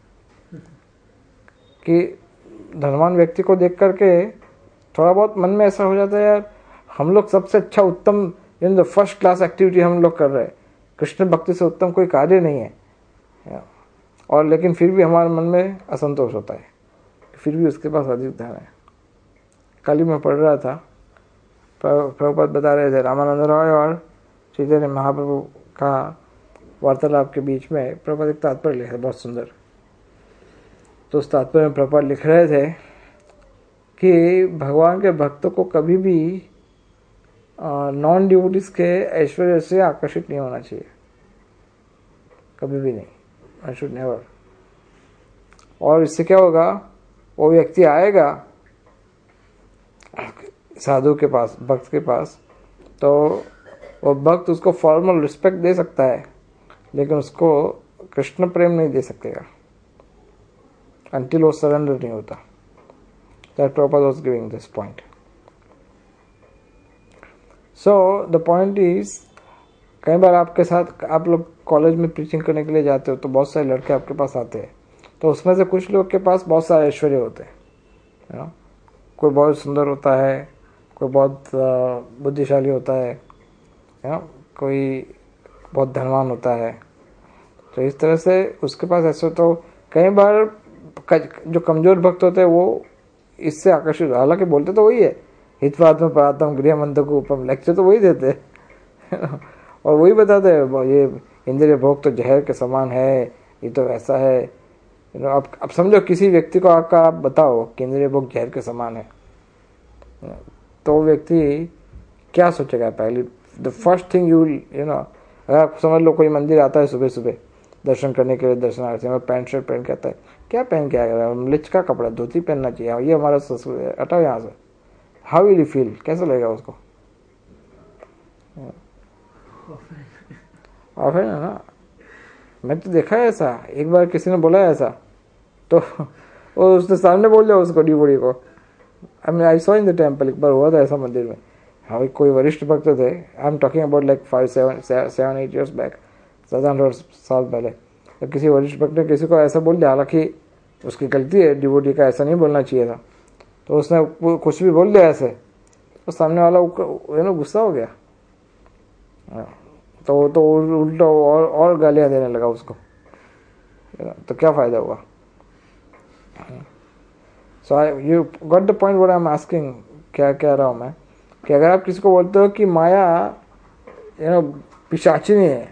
कि धनवान व्यक्ति को देख करके थोड़ा बहुत मन में ऐसा हो जाता है, यार हम लोग सबसे अच्छा उत्तम in the first class activity हम लोग कर रहे हैं, कृष्ण भक्ति से उत्तम कोई कार्य नहीं है, और लेकिन फिर भी हमारे मन में असंतोष होता है, फिर भी उसके पास अधिक धन है। कल ही मैं पढ़ रहा था, प्रभुपाद बता रहे थे रामानंद रॉय और चैतन्य महाप्रभु का वार्तालाप के बीच में प्रभुपाद एक तात्पर्य लिखा, बहुत सुंदर। तो उस तात्पर्य में प्रभुपाद लिख रहे थे कि भगवान के भक्तों को कभी भी नॉन डिवोटीज के ऐश्वर्य से आकर्षित नहीं होना चाहिए, कभी भी नहीं, आई शुड नेवर। और इससे क्या होगा, वो व्यक्ति आएगा साधु के पास, भक्त के पास, तो वो भक्त उसको फॉर्मल रिस्पेक्ट दे सकता है, लेकिन उसको कृष्ण प्रेम नहीं दे सकेगा until वो सरेंडर नहीं होता। That Prabhupada was giving this point. So the point is, कई बार आपके साथ, आप लोग कॉलेज में प्रीचिंग करने के लिए जाते हो तो बहुत सारे लड़के आपके पास आते हैं, तो उसमें से कुछ लोग के पास बहुत सारे ऐश्वर्य होते हैं, है ना, कोई बहुत सुंदर होता है, कोई बहुत बुद्धिशाली होता है, है ना, कोई बहुत धनवान होता है। तो इस तरह से उसके पास ऐसे, तो कई बार जो कमजोर भक्त होते हैं वो इससे आकर्षित, हालांकि बोलते तो वही है, हितवात्म परात्म गृह मंत्र को उपम, लेक्चर तो वही देते हैं और वही बताते हैं ये इंद्रिय भोग तो जहर के समान है, ये तो ऐसा है। अब अब समझो किसी व्यक्ति को आपका आप बताओ कि इंद्रिय भोग जहर के समान है, तो व्यक्ति क्या सोचेगा? पहले the first thing you you know अगर आप समझ लो कोई मंदिर आता है सुबह सुबह दर्शन करने के लिए, दर्शनार्थी में पैंट शर्ट पहन के आता है, क्या पहन के आएगा? लिच का कपड़ा, धोती पहनना चाहिए, ये हमारा संस्कृति है, हटाओ यहाँ से। हाउ विल यू फील, कैसा लगेगा उसको? ऑफेंड है ना। मैं तो देखा है ऐसा, एक बार किसी ने बोला है ऐसा, तो वो उसने सामने बोल दिया उसको, डिवोटी को। I mean I saw in the temple, एक बार हुआ था ऐसा मंदिर में। हाँ, कोई वरिष्ठ भक्त थे, I am talking about like five seven seven eight years back, सात आठ साल पहले। तो किसी वरिष्ठ भक्त ने किसी को ऐसा बोल दिया, हालांकि उसकी गलती है, डिवोटी का ऐसा नहीं बोलना चाहिए था, तो उसने कुछ भी बोल दिया ऐसे, तो सामने वाला यू नो गुस्सा हो गया, तो तो उल्टा और और गालियां देने लगा उसको, तो क्या फायदा हुआ? So I you got the point what I am asking. क्या कह रहा हूँ मैं कि अगर आप किसी को बोलते हो कि माया यू नो पिशाचिनी है,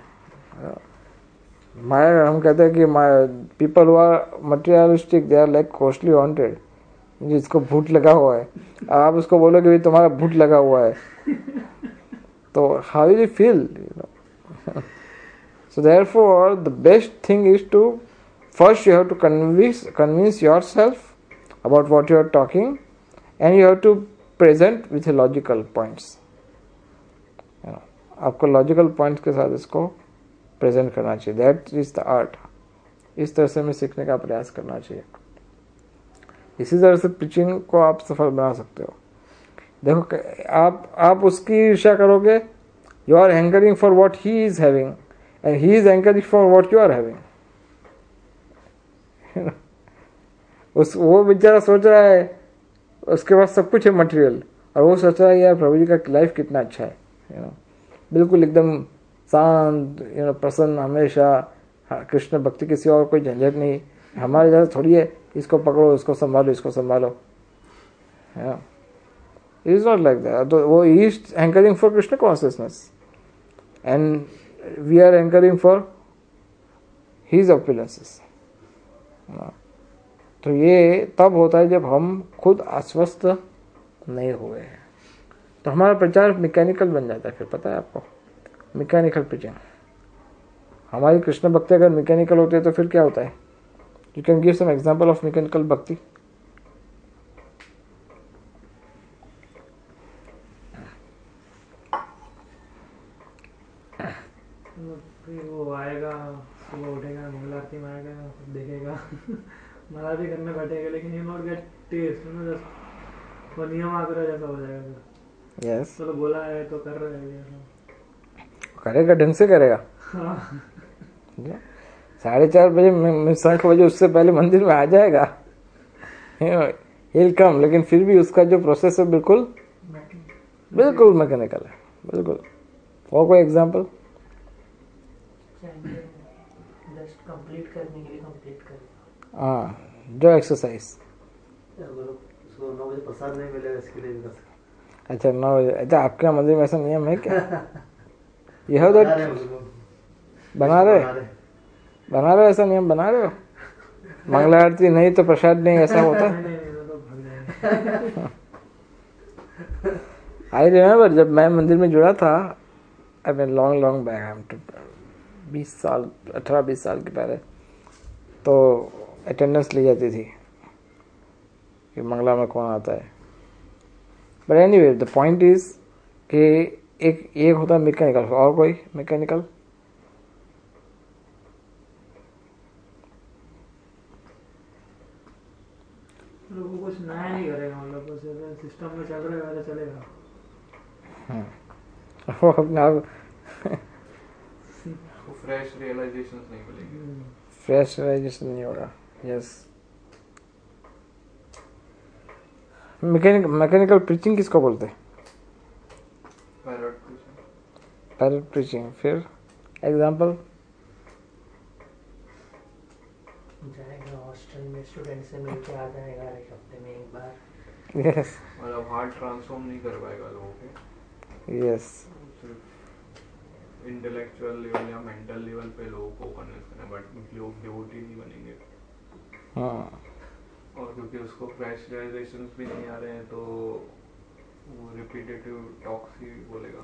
माया, हम कहते हैं कि माया, people who are materialistic they are like ghostly haunted, जिसको भूत लगा हुआ है, आप उसको बोलो कि भाई तुम्हारा भूत लगा हुआ है, तो how will you feel, you know? So therefore the best thing is to first you have to convince convince yourself about what you are talking, and you have to present with logical points. you know, आपको लॉजिकल पॉइंट्स के साथ इसको प्रेजेंट करना चाहिए. That is the art. इस तरह से हमें सीखने का प्रयास करना चाहिए. इसी तरह से पिचिंग को आप सफल बना सकते हो. देखो आप आप उसकी ईर्ष्या करोगे, you are hankering for what he is having and he is hankering for what you are having. उस वो बेचारा सोच रहा है उसके पास सब कुछ है मटेरियल, और वो सोच रहा है यार प्रभु जी का लाइफ कितना अच्छा है. यू नो बिल्कुल एकदम शांत, यू नो प्रसन्न हमेशा, कृष्ण भक्ति, किसी और कोई झंझट नहीं. हमारे जैसा थोड़ी है इसको पकड़ो, इसको संभालो, इसको संभालो. It is not like that. तो वो is hankering for Krishna consciousness and we are hankering for his opulences. तो ये तब होता है जब हम खुद आश्वस्त नहीं हुए हैं. तो हमारा प्रचार मैकेनिकल बन जाता है. फिर पता है आपको, मैकेनिकल प्रीचिंग. हमारी कृष्ण भक्ति अगर मैकेनिकल होती है तो फिर क्या होता है? You can give some example of mechanical bhakti. वो आएगा, सुबह उठेगा, मंगल आरती में आएगा, देखेगा, मला भी करने बैठेगा, लेकिन you not get taste, you know just वो नियम आग्रह जैसा हो जाएगा. यस, चलो बोला है तो कर रहे हैं, करेगा, ढंग से करेगा. साढ़े चार बजे शंख बजे उससे पहले मंदिर में आ जाएगा, हिल कम. लेकिन फिर भी उसका जो प्रोसेस है बिल्कुल बिल्कुल मैकेनिकल है, बिल्कुल. और कोई एग्जांपल? जस्ट कंप्लीट करने के लिए कंप्लीट करेगा. हाँ, जो एक्सरसाइज. उसको नौ बजे प्रसाद नहीं मिलेगा इसके लिए भी कर सकते. अच्छा, नौ बजे. अच्छा, आपके मंदिर में ऐसा नियम है क्या? यह हो दैट बना रहे बना रहे ऐसा नियम बना रहे हो? मंगला आरती नहीं तो प्रसाद नहीं, ऐसा होता है? आई रिमेम्बर जब मैं मंदिर में जुड़ा था, I mean long long back, I am to बीस साल अठारह बीस साल के पहले, तो अटेंडेंस ली जाती थी कि मंगला में कौन आता है. But anyway the point is कि एक एक होता है मैकेनिकल. और कोई मैकेनिकल? लोगों को कुछ नया नहीं करेगा, मतलब बस सिस्टम में चल रहा है वैसा चलेगा. वो अपना फ्रेश रियलाइजेशंस नहीं मिलेंगे. फ्रेश रियलाइजेशन नहीं होगा. यस. मैकेनिक मैकेनिकल प्रीचिंग किसको बोलते हैं? Parrot preaching. Parrot preaching. फिर एग्जांपल? जाएगा हॉस्टल में स्टूडेंट से मिलके आ जाएगा एक हफ्ते में एक बार. यस. मतलब हार्ट ट्रांसफॉर्म नहीं कर पाएगा लोगों के. यस. सिर्फ इंटेलेक्चुअल लेवल या मेंटल लेवल पे लोगों को कन्विंस करना, बट लोग डिवोटी नहीं बनेंगे. हाँ. और क्योंकि उसको फ्रेश रियलाइजेशंस भी नहीं आ रहे हैं तो वो रिपीटेटिव टॉक्स ही बोलेगा.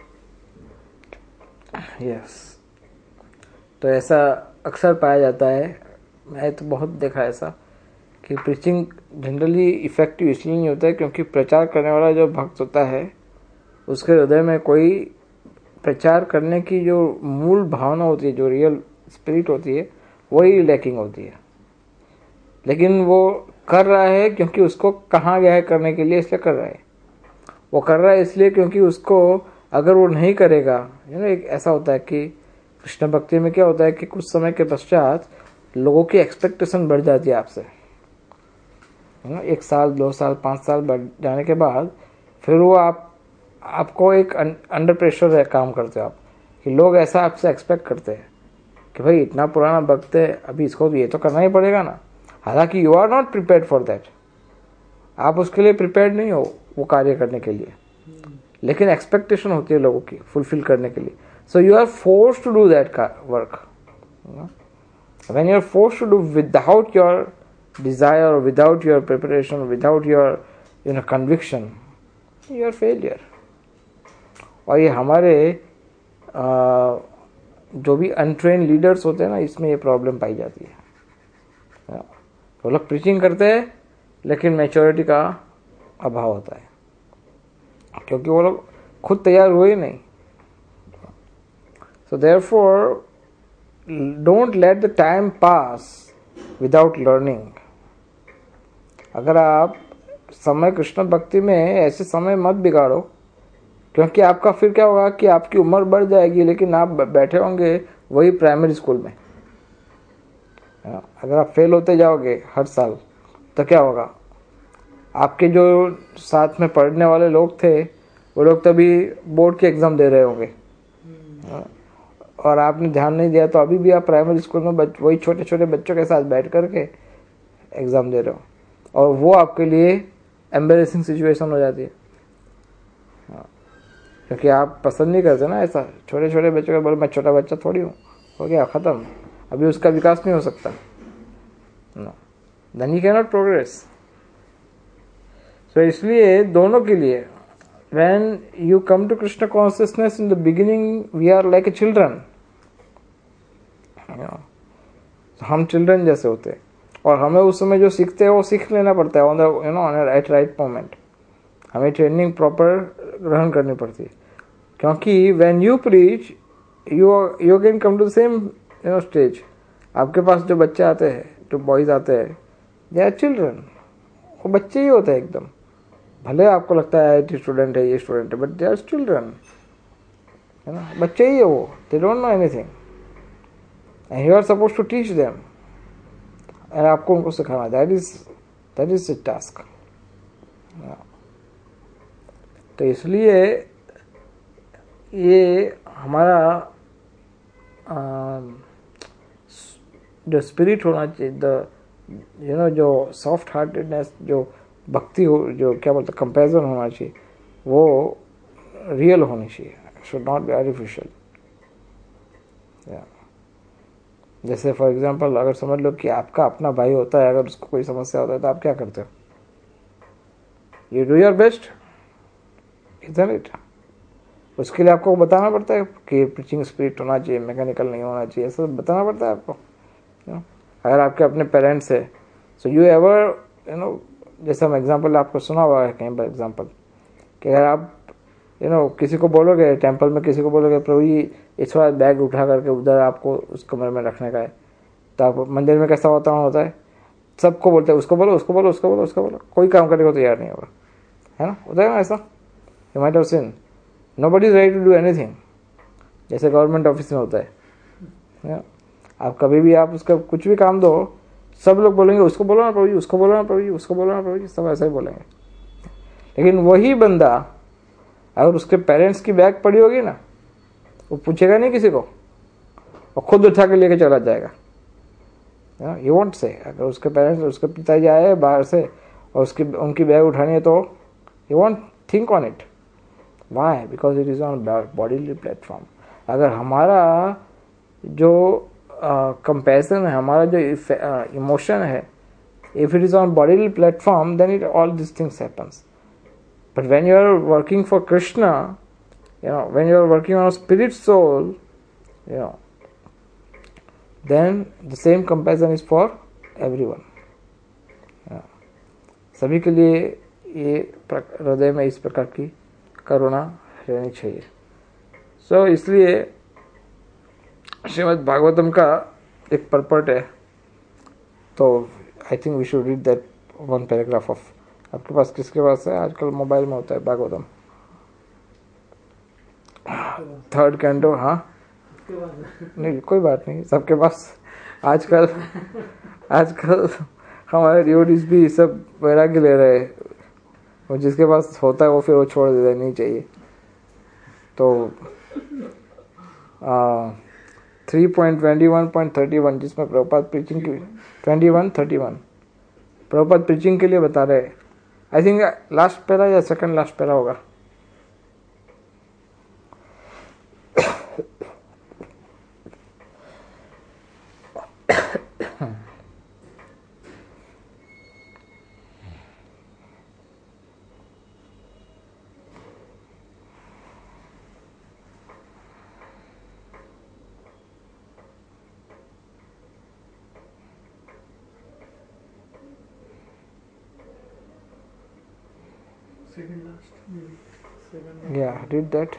यस. तो ऐसा अक्सर पाया जाता है, मैं तो बहुत देखा ऐसा, कि प्रीचिंग जनरली इफेक्टिव इसलिए नहीं होता है क्योंकि प्रचार करने वाला जो भक्त होता है उसके हृदय में कोई प्रचार करने की जो मूल भावना होती है, जो रियल स्पिरिट होती है, वही लैकिंग होती है. लेकिन वो कर रहा है क्योंकि उसको कहा गया है करने के लिए, इसलिए कर रहा है. वो कर रहा है इसलिए क्योंकि उसको अगर वो नहीं करेगा, यू नो, एक ऐसा होता है कि कृष्ण भक्ति में क्या होता है कि कुछ समय के पश्चात लोगों की एक्सपेक्टेशन बढ़ जाती है आपसे. एक साल, दो साल, पाँच साल बढ़ जाने के बाद फिर वो आप आपको एक अंडर प्रेशर काम करते हो आप, कि लोग ऐसा आपसे एक्सपेक्ट करते हैं कि भाई इतना पुराना भक्त है, अभी इसको ये तो करना ही पड़ेगा ना. हालांकि you are not prepared for that. आप उसके लिए प्रिपेयर्ड नहीं हो वो कार्य करने के लिए, लेकिन एक्सपेक्टेशन होती है लोगों की फुलफिल करने के लिए. So you are forced to do that work. When you are forced to do without your desire, or without your preparation, or without your, you know, conviction, you are failure. और ये हमारे आ, जो भी अनट्रेन लीडर्स होते हैं ना, इसमें ये प्रॉब्लम पाई जाती है. वो लोग प्रीचिंग करते हैं लेकिन मैच्योरिटी का अभाव होता है, क्योंकि वो लोग खुद तैयार हुए ही नहीं. So therefore don't let the time pass without learning. अगर आप समय कृष्ण भक्ति में ऐसे समय मत बिगाड़ो, क्योंकि आपका फिर क्या होगा कि आपकी उम्र बढ़ जाएगी लेकिन आप बैठे होंगे वही प्राइमरी स्कूल में. अगर आप फेल होते जाओगे हर साल तो क्या होगा, आपके जो साथ में पढ़ने वाले लोग थे वो लोग तभी बोर्ड के एग्जाम दे रहे होंगे और आपने ध्यान नहीं दिया तो अभी भी आप प्राइमरी स्कूल में बच, वही छोटे छोटे बच्चों के साथ बैठ करके एग्जाम दे रहे हो और वो आपके लिए एम्बेरेसिंग सिचुएशन हो जाती है. क्योंकि आप पसंद नहीं करते ना ऐसा. छोटे छोटे बच्चों का बोले मैं छोटा बच्चा थोड़ी हूँ, हो गया ख़त्म, अभी उसका विकास नहीं हो सकता. No, then he can not progress. So इसलिए दोनों के लिए when you come to Krishna consciousness in the beginning we are like a children, you know, हम चिल्ड्रन जैसे होते हैं और हमें उस समय जो सीखते हैं वो सीख लेना पड़ता है on the you know on at right moment. हमें ट्रेनिंग प्रॉपर ग्रहण करनी पड़ती है, क्योंकि when you preach you you can come to the same you know stage. आपके पास जो बच्चे आते हैं, जो बॉयज आते हैं, दे आर चिल्ड्रन. वो बच्चे ही होते हैं एकदम. भले आपको लगता है आई स्टूडेंट है, ये स्टूडेंट है, बट दे आर चिल्ड्रन, है ना, बच्चे ही है वो. They don't know anything and you are suppose to teach them. और आपको उनको सिखाना, that is that is the task. तो इसलिए ये हमारा आ, जो स्पिरिट होना चाहिए, द यू नो जो सॉफ्ट हार्टेडनेस, जो भक्ति हो, जो क्या बोलते कंपैरिजन होना चाहिए, वो रियल होनी चाहिए, शुड नॉट बी आर्टिफिशियल. जैसे फॉर एग्जांपल अगर समझ लो कि आपका अपना भाई होता है, अगर उसको कोई समस्या होता है तो आप क्या करते हो? You do your best, isn't it? उसके लिए आपको बताना पड़ता है कि प्रीचिंग स्पिरिट होना चाहिए, मैकेनिकल नहीं होना चाहिए, ऐसा बताना पड़ता है आपको. you know? अगर आपके अपने पेरेंट्स है, so you ever you know, जैसे हम एग्जांपल आपको सुना हुआ है कहीं पर एग्जांपल, कि अगर आप यू नो किसी को बोलोगे टेंपल में, किसी को बोलोगे प्रभु जी इस बार बैग उठा करके उधर आपको उस कमरे में रखने का है, तो आप मंदिर में कैसा वातावरण होता है? सबको बोलते हैं उसको बोलो, उसको बोलो, उसको बोलो, उसको बोलो, कोई काम करने को तैयार नहीं होगा, है ना, होता है ना ऐसा. You might have seen nobody is ready to do anything, जैसे गवर्नमेंट ऑफिस में होता है. या? आप कभी भी आप उसका कुछ भी काम दो, सब लोग बोलेंगे उसको बोलो ना प्रभु जी, उसको बोलो ना प्रभु जी, उसको बोलो ना प्रभु जी, सब ऐसा ही बोलेंगे. लेकिन वही बंदा अगर उसके पेरेंट्स की बैग पड़ी होगी ना, वो पूछेगा नहीं किसी को, वो खुद उठा के लेके चला जाएगा. ये वोंट से, अगर उसके पेरेंट्स, उसके पिताजी आए बाहर से और उसकी उनकी बैग उठानी है तो you won't think on it. Why? Because it is on bodily platform. अगर हमारा जो कंपैरिजन uh, है, हमारा जो इमोशन uh, है, if it is on bodily platform, then it all these things happens. But when you are working for Krishna, you know, when you are working on a spirit soul, you know, then the same comparison is for everyone. yeah. सभी के लिए ये हृदय में इस प्रकार की करुणा रहनी चाहिए. सो so, इसलिए श्रीमद् भागवतम का एक परपट है, तो I think we should read that one paragraph of. आपके पास किसके पास है? आजकल मोबाइल में होता है भागवतम, थर्ड कैंटो. हाँ नहीं, कोई बात नहीं, सबके पास आजकल आजकल हमारे डिवोटीज भी सब वैराग्य ले रहे हैं. वो जिसके पास होता है वो फिर वो छोड़ देता है, नहीं चाहिए. तो आ, three point twenty one point thirty one जिसमें प्रभुपाद प्रीचिंग की twenty one thirty one Prabhupada preaching के लिए बता रहे. आई थिंक लास्ट पैरा या सेकंड लास्ट पैरा होगा. Second last, maybe. Second. Yeah, read that.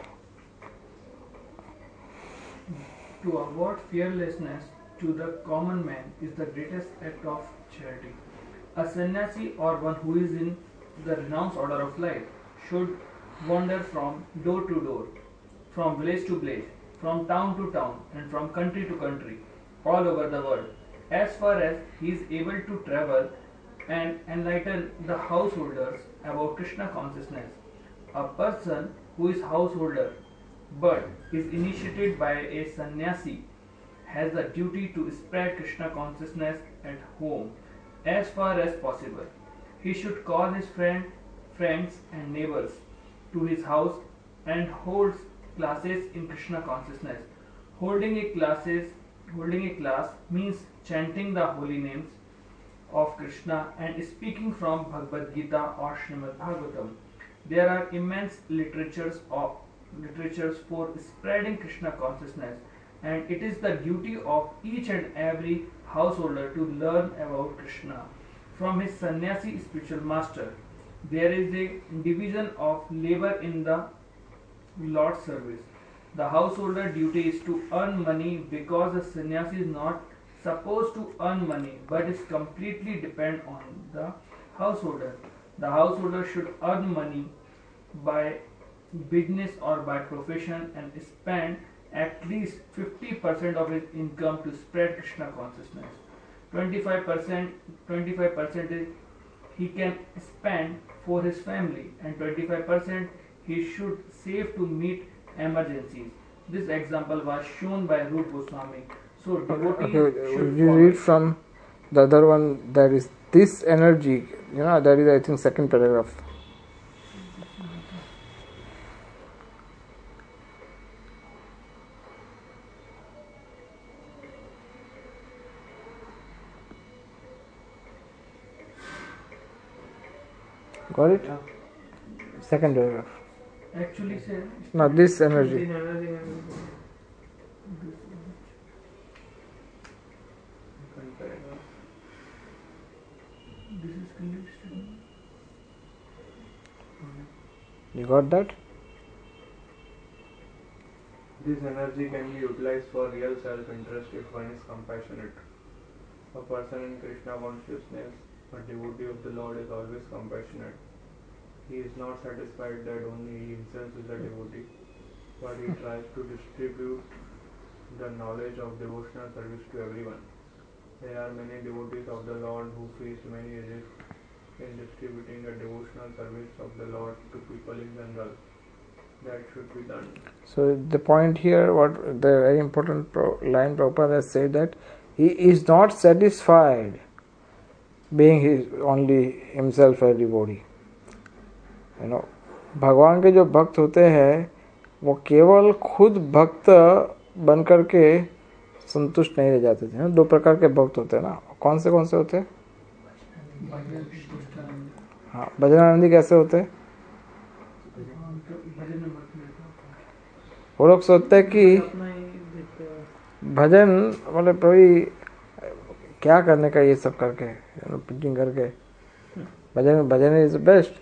To award fearlessness to the common man is the greatest act of charity. A sannyasi or one who is in the renounced order of life should wander from door to door, from village to village, from town to town, and from country to country, all over the world, as far as he is able to travel and enlighten the householders about Krishna consciousness. A person who is householder but is initiated by a sannyasi has the duty to spread Krishna consciousness at home as far as possible. He should call his friend, friends and neighbors to his house and holds classes in Krishna consciousness. Holding a classes, holding a class means chanting the holy names of Krishna and speaking from Bhagavad Gita or Srimad Bhagavatam. There are immense literatures of literatures for spreading Krishna consciousness, and it is the duty of each and every householder to learn about Krishna from his sannyasi spiritual master. There is a division of labor in the Lord's service. The householder duty is to earn money because the sannyasi is not supposed to earn money but is completely depend on the householder. The householder should earn money by business or by profession and spend at least fifty percent of his income to spread Krishna consciousness. twenty-five percent twenty-five percent he can spend for his family and twenty-five percent he should save to meet emergencies. This example was shown by Rupa Goswami. So devotees Okay, should you follow. read from the other one, that is this energy, you know, that is I think second paragraph. Got it? Yeah. Second paragraph. Actually say Now this energy. In energy and this is conditioned. You got that? This energy can be utilized for real self-interest if one is compassionate. A person in Krishna consciousness, a devotee of the Lord, is always compassionate. He is not satisfied that only he himself is a devotee, but he tries to distribute the knowledge of devotional service to everyone. There are many devotees of the Lord who face many risks in distributing the devotional service of the Lord to people in general. That should be done. So the point here, what the very important pro- line Prabhupada has said, that he is not satisfied being his only himself a devotee. You know, भगवान के जो भक्त होते हैं वो केवल खुद भक्त बन करके संतुष्ट नहीं रह जाते थे. दो प्रकार के भक्त होते हैं ना. कौन से कौन से होते हैं? हाँ, भजनानंदी कैसे होते हैं? वो लोग सोचते हैं कि भजन मतलब कोई क्या करने का, ये सब करके पिचिंग करके भजन भजन इज बेस्ट.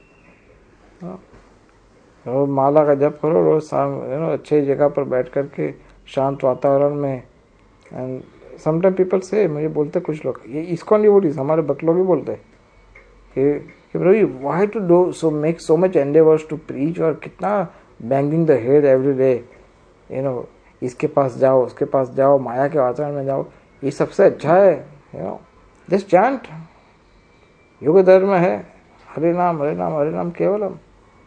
रोज माला का जप करो, रोज शाम यू नो अच्छी जगह पर बैठ करके शांत वातावरण में. एंड समटाइम पीपल से, मुझे बोलते कुछ लोग, ये इस्कॉन डिवोटीज हमारे भक्त लोग ही बोलते हैं कि prabhu why to do so make so much endeavours to preach, और कितना banging the head every day, you know इसके पास जाओ उसके पास जाओ, माया के वातावरण में जाओ. ये सबसे अच्छा है, यू नो जस्ट चैंट. योग धर्म है हरे नाम हरे नाम हरे नाम केवलम.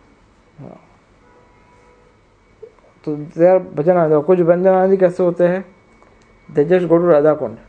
तो देर भजन आदि, कुछ भजन आदि कैसे होते हैं? They just go to Radha Kund,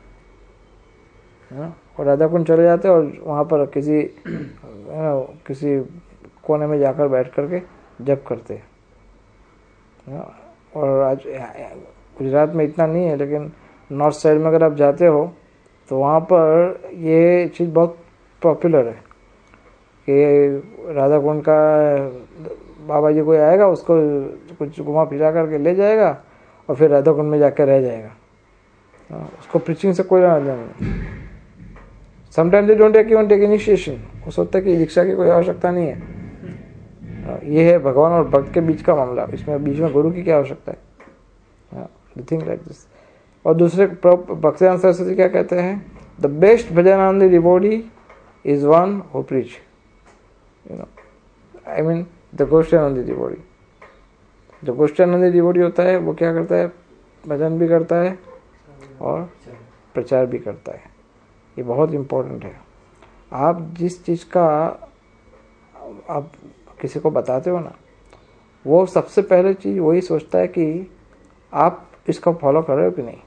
और राधा कुंड चले जाते हैं और वहाँ पर किसी किसी कोने में जाकर बैठ करके जप करते हैं. और आज गुजरात में इतना नहीं है, लेकिन नॉर्थ साइड में अगर आप जाते हो तो वहाँ पर ये चीज़ बहुत पॉपुलर है कि राधा कुंड का बाबा जी कोई आएगा, उसको कुछ घुमा फिरा करके ले जाएगा और फिर राधा कुंड में जाकर रह जाएगा. उसको प्रीचिंग से कोई लेना देना नहीं. Sometimes they don't take even take initiation. वो सोचता है कि दीक्षा की कोई आवश्यकता नहीं है. ये है भगवान और भक्त के बीच का मामला, इसमें बीच में गुरु की क्या आवश्यकता है? Think like this. और दूसरे भक्तिवेदांत सरस्वती क्या कहते हैं? The best bhajanandi devotee is one who preach, you know, I mean the goshthanandi devotee. जो गोष्ठानंदी डिवोटी होता है वो क्या करता है? भजन भी करता है और प्रचार भी करता है। ये बहुत इम्पोर्टेंट है। आप जिस चीज़ का आप किसी को बताते हो ना, वो सबसे पहले चीज़ वही सोचता है कि आप इसको फॉलो कर रहे हो कि नहीं।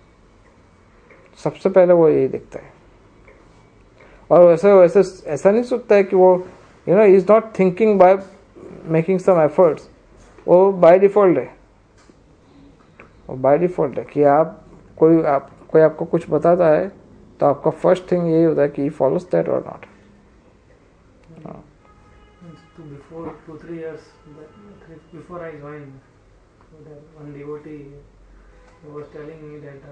सबसे पहले वो यही देखता है। और वैसे वैसे ऐसा नहीं सोचता है कि वो you know is not thinking by making some efforts. वो बाय डिफॉल्ट है, वो बाय डिफॉल्ट है कि आप कोई आप कोई आपको कुछ बताता है तो आपका फर्स्ट थिंग यही होता है कि फॉलोज दैट और not. So before two three years before I joined, so that one devotee he was telling me that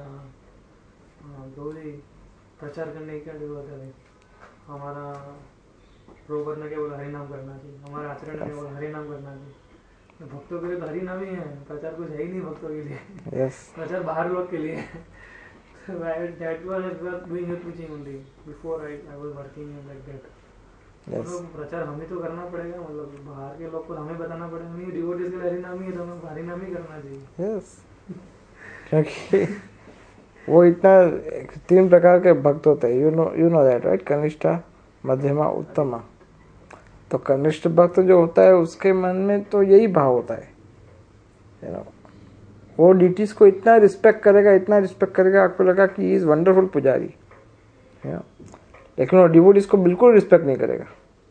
prabhu प्रचार करने की क्या जरूरत है? हमारा प्रोवर ने क्या बोला? हरि नाम करना चाहिए। हमारा आचरण ने बोला हरि नाम करना चाहिए। भक्तों के लिए तो हरि नाम ही है, प्रचार कुछ है ही नहीं भक्तों के लिए। yes. प्रचार बाहर लोग के लिए। So that was doing the preaching only before I I was working like that. Yes. तो प्रचार हमें तो करना पड़ेगा, मतलब बाहर के लोग को हमें बताना पड़ेगा। नहीं, डिवोटीज के लिए हरि नाम ही है तो हमें हरि नाम ही करना चाहिए। yes. क्योंकि वो इतना तीन प्रकार के भक्त होते हैं, you know you know that right? कनिष्ठा, मध्यमा, उत्तमा। तो कनिष्ठ भक्त जो होता है उसके मन में तो यही भाव होता है, यू नो, वो डिटीज को इतना रिस्पेक्ट करेगा, इतना रिस्पेक्ट करेगा, आपको लगा कि he is wonderful pujari, you know, लेकिन वो डिवोटीज को बिल्कुल रिस्पेक्ट नहीं करेगा।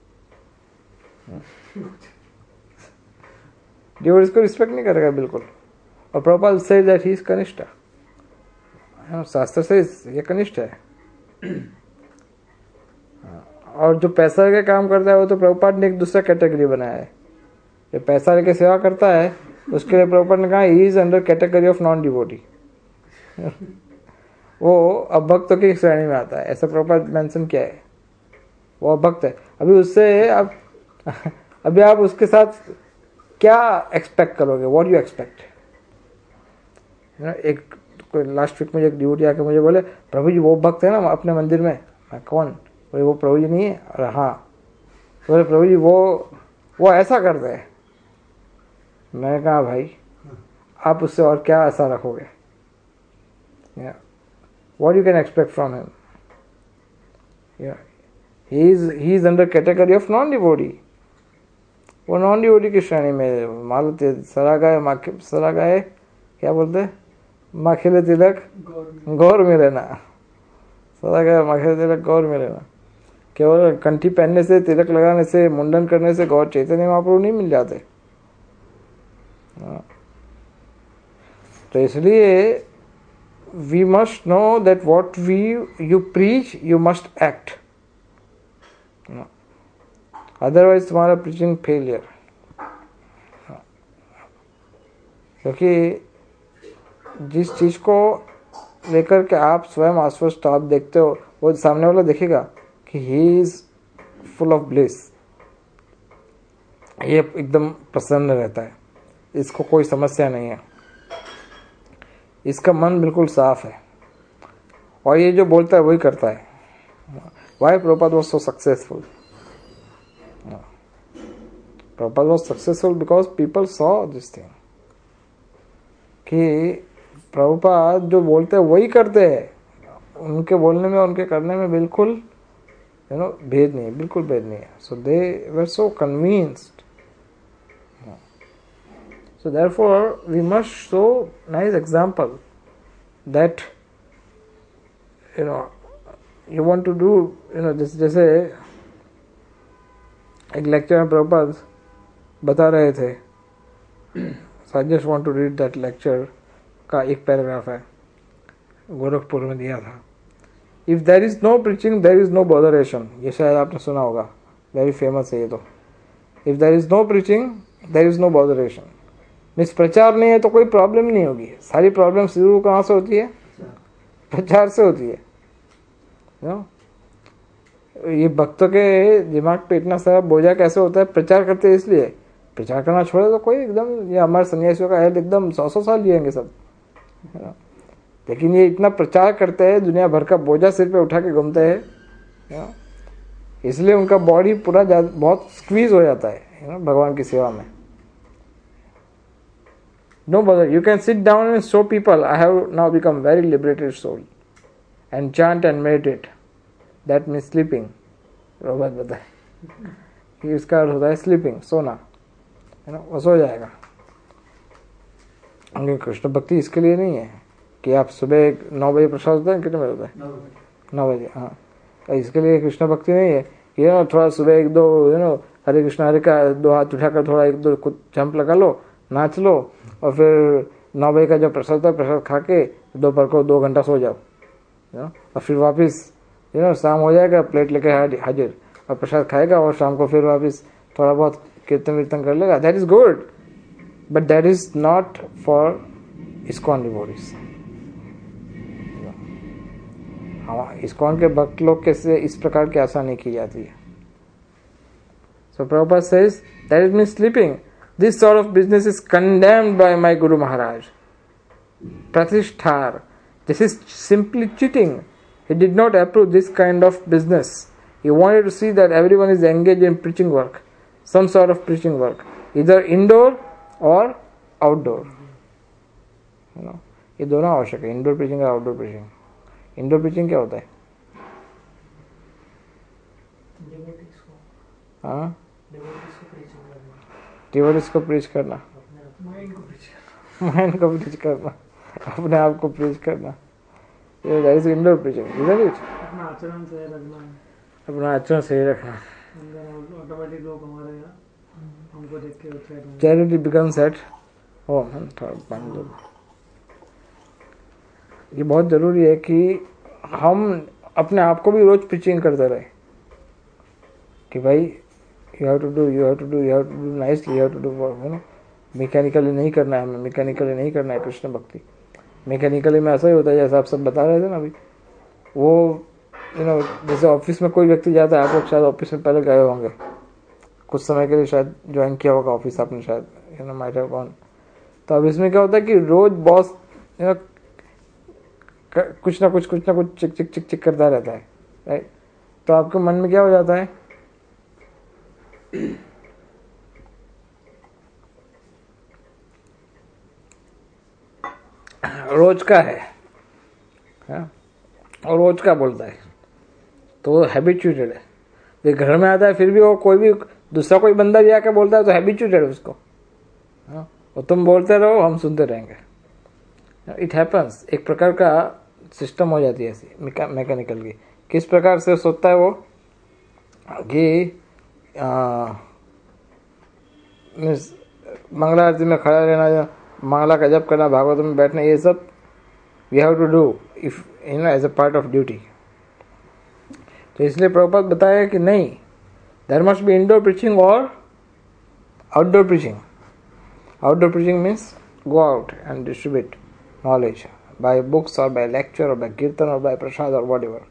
डिवोटीज को रिस्पेक्ट नहीं करेगा बिल्कुल। और Prabhupada say that he is कनिष्ठा, शास्त्र से ये कनिष्ठ है। और जो पैसा के काम करता है वो तो प्रभुपाद ने एक दूसरा कैटेगरी बनाया है। जो पैसा लेके सेवा करता है उसके लिए प्रभुपाद ने कहा he is under category of non devotee. वो अभक्तों की श्रेणी में आता है, ऐसा प्रभुपाद मेंशन किया है। वो अभक्त है। अभी उससे अब अभी आप उसके साथ क्या एक्सपेक्ट करोगे? What you expect? एक लास्ट वीक में एक डिवोटी आके मुझे बोले, प्रभु जी वो भक्त है ना अपने मंदिर में। मैं कौन? बोले वो प्रभु जी नहीं है। और हाँ, बोले प्रभु जी वो वो ऐसा करते हैं। मैंने कहा भाई आप उससे और क्या ऐसा रखोगे? What you can expect from him? He is he is under category of non devotee. वो नॉन डिवोटी की श्रेणी में मान लो सरा गाय माँ सरा गाय क्या बोलते हैं? माखिले तिलक गौर में रहना। सदा गया माखिले तिलक गौर में रहना। केवल कंठी पहनने से, तिलक लगाने से, मुंडन करने से गौर चैतन्य महाप्रभु नहीं मिल जाते। तो इसलिए we must know that what we you preach you must act, otherwise तुम्हारा प्रीचिंग फेलियर। क्योंकि जिस चीज को लेकर के आप स्वयं आश्वस्त आप देखते हो, वो सामने वाला देखेगा कि he is full of bliss, ये एकदम प्रसन्न रहता है, इसको कोई समस्या नहीं है, इसका मन बिल्कुल साफ है, और ये जो बोलता है वही करता है। Why Prabhupada was so successful? Prabhupada was successful because people saw this thing कि प्रभुपाद जो बोलते हैं वही करते हैं। उनके बोलने में उनके करने में बिल्कुल यू नो भेद नहीं है, बिल्कुल भेद नहीं है। So they were so convinced. So therefore we must show nice example that you know you want to do you know जैसे एक लेक्चर में प्रभुपाद बता रहे थे। So I just want to read that lecture का एक पैराग्राफ है, गोरखपुर में दिया था। If there is no preaching there is no botheration. ये शायद आपने सुना होगा, वेरी फेमस है ये तो। If there is no preaching there is no botheration means प्रचार नहीं है तो कोई प्रॉब्लम नहीं होगी। सारी प्रॉब्लम शुरू कहाँ से होती है? प्रचार से होती है। नो ये भक्तों के दिमाग पे इतना सारा बोझा कैसे होता है? प्रचार करते हैं इसलिए प्रचार करना छोड़े तो कोई एकदम, ये हमारे सन्यासियों का हेल्थ एकदम सौ सौ साल जिएंगे सब, है ना। लेकिन ये इतना प्रचार करते हैं, दुनिया भर का बोझा सिर पे उठा के घूमते हैं, है ना, इसलिए उनका बॉडी पूरा बहुत स्क्वीज हो जाता है, है ना, भगवान की सेवा में। No bother, you can sit down and show people I have now become very liberated soul and chant and meditate. That means sleeping. रोबत बताए कि इसका अर्थ होता है स्लीपिंग, सोना, है ना, वो सो जाएगा। उनकी कृष्ण भक्ति इसके लिए नहीं है कि आप सुबह नौ बजे प्रसाद होता है, कितने बजे होता है, नौ बजे, हाँ, इसके लिए कृष्ण भक्ति नहीं है कि ना थोड़ा सुबह एक दो यू नो हरे कृष्ण हरे का दो हाथ उठाकर थोड़ा एक दो कुछ जंप लगा लो, नाच लो, और फिर नौ बजे का जो प्रसाद होता है प्रसाद खा के दोपहर को दो घंटा सो जाओ, यू नो, और फिर वापस यू नो शाम हो जाएगा, प्लेट लेके हाजिर और प्रसाद खाएगा, और शाम को फिर वापस थोड़ा बहुत कीर्तन वीर्तन कर लेगा। That is good, but that is not for ISKCON devotees. हाँ, इस्कॉन के भक्त लोग के से इस प्रकार की आशा नहीं की जाती है। So Prabhupada says that is mean sleeping. This sort of business is condemned by my Guru Maharaj. Pratishthar. This is simply cheating. He did not approve this kind of business. He wanted to see that everyone is engaged in preaching work, some sort of preaching work, either indoor or outdoor. You know, ये दोनों आवश्यक है, इंडोर प्रीचिंग और आउटडोर प्रीचिंग। इंडोर प्रीचिंग क्या होता है? हाँ, डिवोटीज को प्रीच करना, माइंड को प्रीच करना, माइंड को प्रीच करना, अपने आप को प्रीच करना, ये that is indoor preaching, isn't it? अपना आचरण सही रखना, अपना आचरण सही रखना, अंदर ऑटोमेटिक लोग हमारे यहाँ हमको देख के उत्साहित होंगे। Charity becomes at home. हम थोड़ा पानी दो। ये बहुत जरूरी है कि हम अपने आप को भी रोज प्रीचिंग करते रहे कि भाई you have to do, you have to do, you have to do nicely, you have to do, you know, mechanically नहीं करना है, हमें मैकेनिकली नहीं करना है कृष्ण भक्ति। मैकेनिकली में ऐसा ही होता है जैसा आप सब बता रहे थे ना अभी, वो यू नो जैसे ऑफिस में कोई व्यक्ति जाता है, आप लोग शायद ऑफिस में पहले गए होंगे, कुछ समय के लिए शायद ज्वाइन किया होगा ऑफिस आपने, शायद you know might have gone. तो अब इसमें क्या होता है कि रोज बॉस यू नो कुछ ना कुछ कुछ ना कुछ चिक चिक चिक चिक करता रहता है, राइट। तो आपके मन में क्या हो जाता है, रोज का है, है? और रोज का बोलता है तो वो हैबिचुएटेड है। वे घर में आता है फिर भी वो कोई भी दूसरा कोई बंदा भी आकर बोलता है तो हैबिचुएटेड है उसको, है? और तुम बोलते रहो हम सुनते रहेंगे। इट हैपन्स, एक प्रकार का सिस्टम हो जाती है ऐसी मैकेनिकल की। किस प्रकार से सोचता है वो कि मंगला आरती में खड़ा रहना, मंगला का जप करना, भागवत में बैठना, ये सब we have to do if you know as a part of duty. तो इसलिए प्रभुपाद बताया कि नहीं, there must be indoor preaching और outdoor preaching. Outdoor preaching means go out and distribute knowledge by books or by lecture or by kirtan or by prasad or whatever.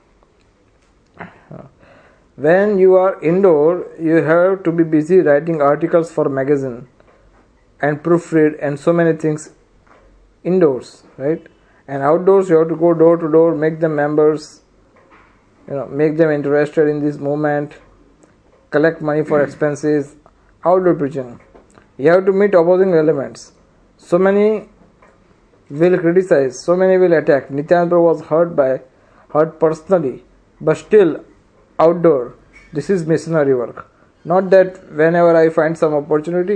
When you are indoor, you have to be busy writing articles for magazine and proofread and so many things indoors, right? And outdoors, you have to go door to door, make them members, you know, make them interested in this movement, collect money for expenses. Outdoor preaching, you have to meet opposing elements. So many will criticize, so many will attack. Nityananda Prabhu was hurt by, hurt personally, but still outdoor, this is missionary work. Not that whenever I find some opportunity,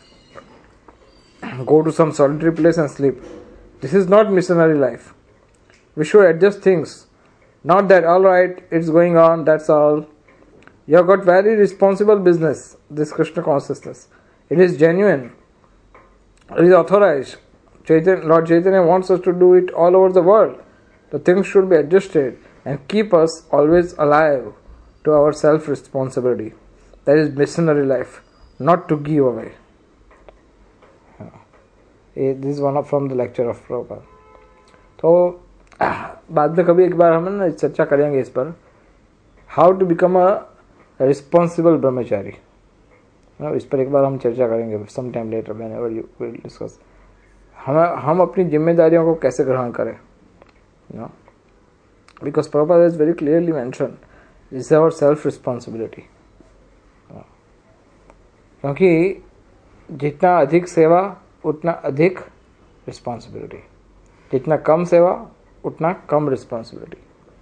go to some solitary place and sleep. This is not missionary life. We should adjust things. Not that, all right, it's going on, that's all. You have got very responsible business, this Krishna consciousness. It is genuine. It is authorized. Chaitanya, Lord Chaitanya wants us to do it all over the world. The things should be adjusted and keep us always alive to our self-responsibility. That is missionary life, not to give away. This is one of from the lecture of Prabhupada. तो बाद में कभी एक बार हम ना चर्चा करेंगे इस पर, how to become a responsible brahmachari. ना, इस पर एक बार हम चर्चा करेंगे some time later whenever you will discuss. हम हम अपनी जिम्मेदारियों को कैसे ग्रहण करें, you know, because Prabhupada is very clearly mention this is our self responsibility. क्योंकि जितना अधिक सेवा उतना अधिक रिस्पॉन्सिबिलिटी, जितना कम सेवा उतना कम रिस्पॉन्सिबिलिटी।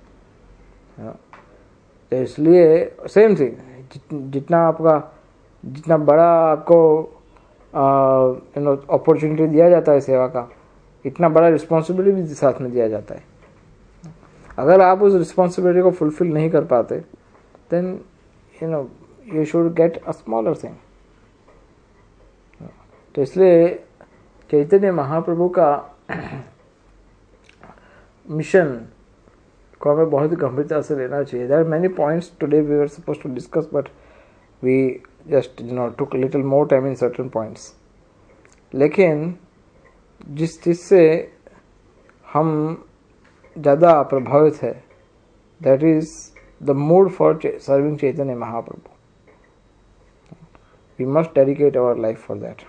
तो इसलिए सेम थिंग, जितना आपका जितना बड़ा आपको यू नो अपॉर्चुनिटी दिया जाता है सेवा का, इतना बड़ा रिस्पॉन्सिबिलिटी भी साथ में दिया जाता है। अगर आप उस रिस्पॉन्सिबिलिटी को फुलफिल नहीं कर पाते, then you know you should get a smaller thing. तो इसलिए चैतन्य महाप्रभु का मिशन को हमें बहुत ही गंभीरता से लेना चाहिए। There are many points today we were supposed to discuss, but we just you know took little more time in certain points. लेकिन जिस चीज से हम ज़्यादा प्रभावित है, that is the mood for serving Chaitanya Mahaprabhu. We must dedicate our life for that.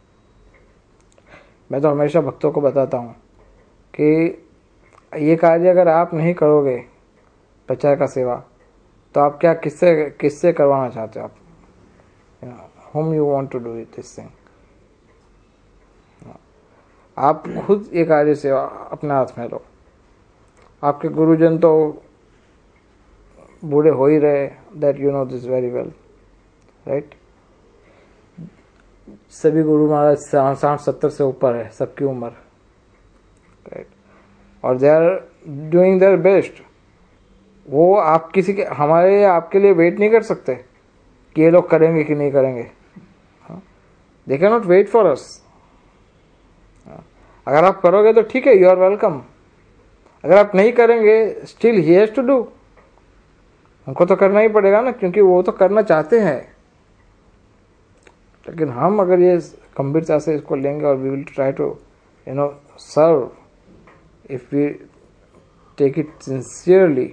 मैं तो हमेशा भक्तों को बताता हूँ कि ये कार्य अगर आप नहीं करोगे, प्रचार का सेवा, तो आप क्या किससे किससे करवाना चाहते हो? आप whom you want to do it this thing। आप खुद ये कार्य सेवा अपने हाथ में लो। आपके गुरुजन तो बूढ़े हो ही रहे, that you know this very well, right. सभी गुरु महाराज साठ सत्तर से ऊपर है सबकी उम्र, राइट, और they are doing their best. वो आप किसी के हमारे आपके लिए वेट नहीं कर सकते कि ये लोग करेंगे कि नहीं करेंगे। They can not wait for us. अगर आप करोगे तो ठीक है, यू आर वेलकम। अगर आप नहीं करेंगे, still he has to do. हमको तो करना ही पड़ेगा ना, क्योंकि वो तो करना चाहते हैं। लेकिन हम अगर ये गंभीरता से इसको लेंगे और we will try to you know serve, if we take it sincerely,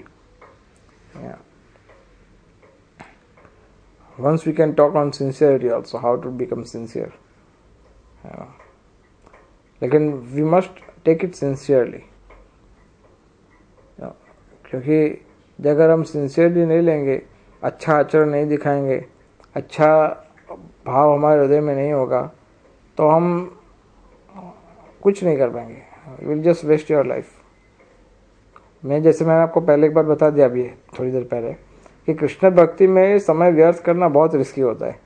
once we can talk on sincerity also, how to become sincere, yeah. लेकिन we must take it sincerely, yeah. क्योंकि अगर हम sincerely नहीं लेंगे, अच्छा आचरण नहीं दिखाएंगे, अच्छा भाव हमारे हृदय में नहीं होगा, तो हम कुछ नहीं कर पाएंगे। we'll just waste your life। मैं जैसे मैंने आपको पहले एक बार बता दिया अभी थोड़ी देर पहले कि कृष्ण भक्ति में समय व्यर्थ करना बहुत रिस्की होता है।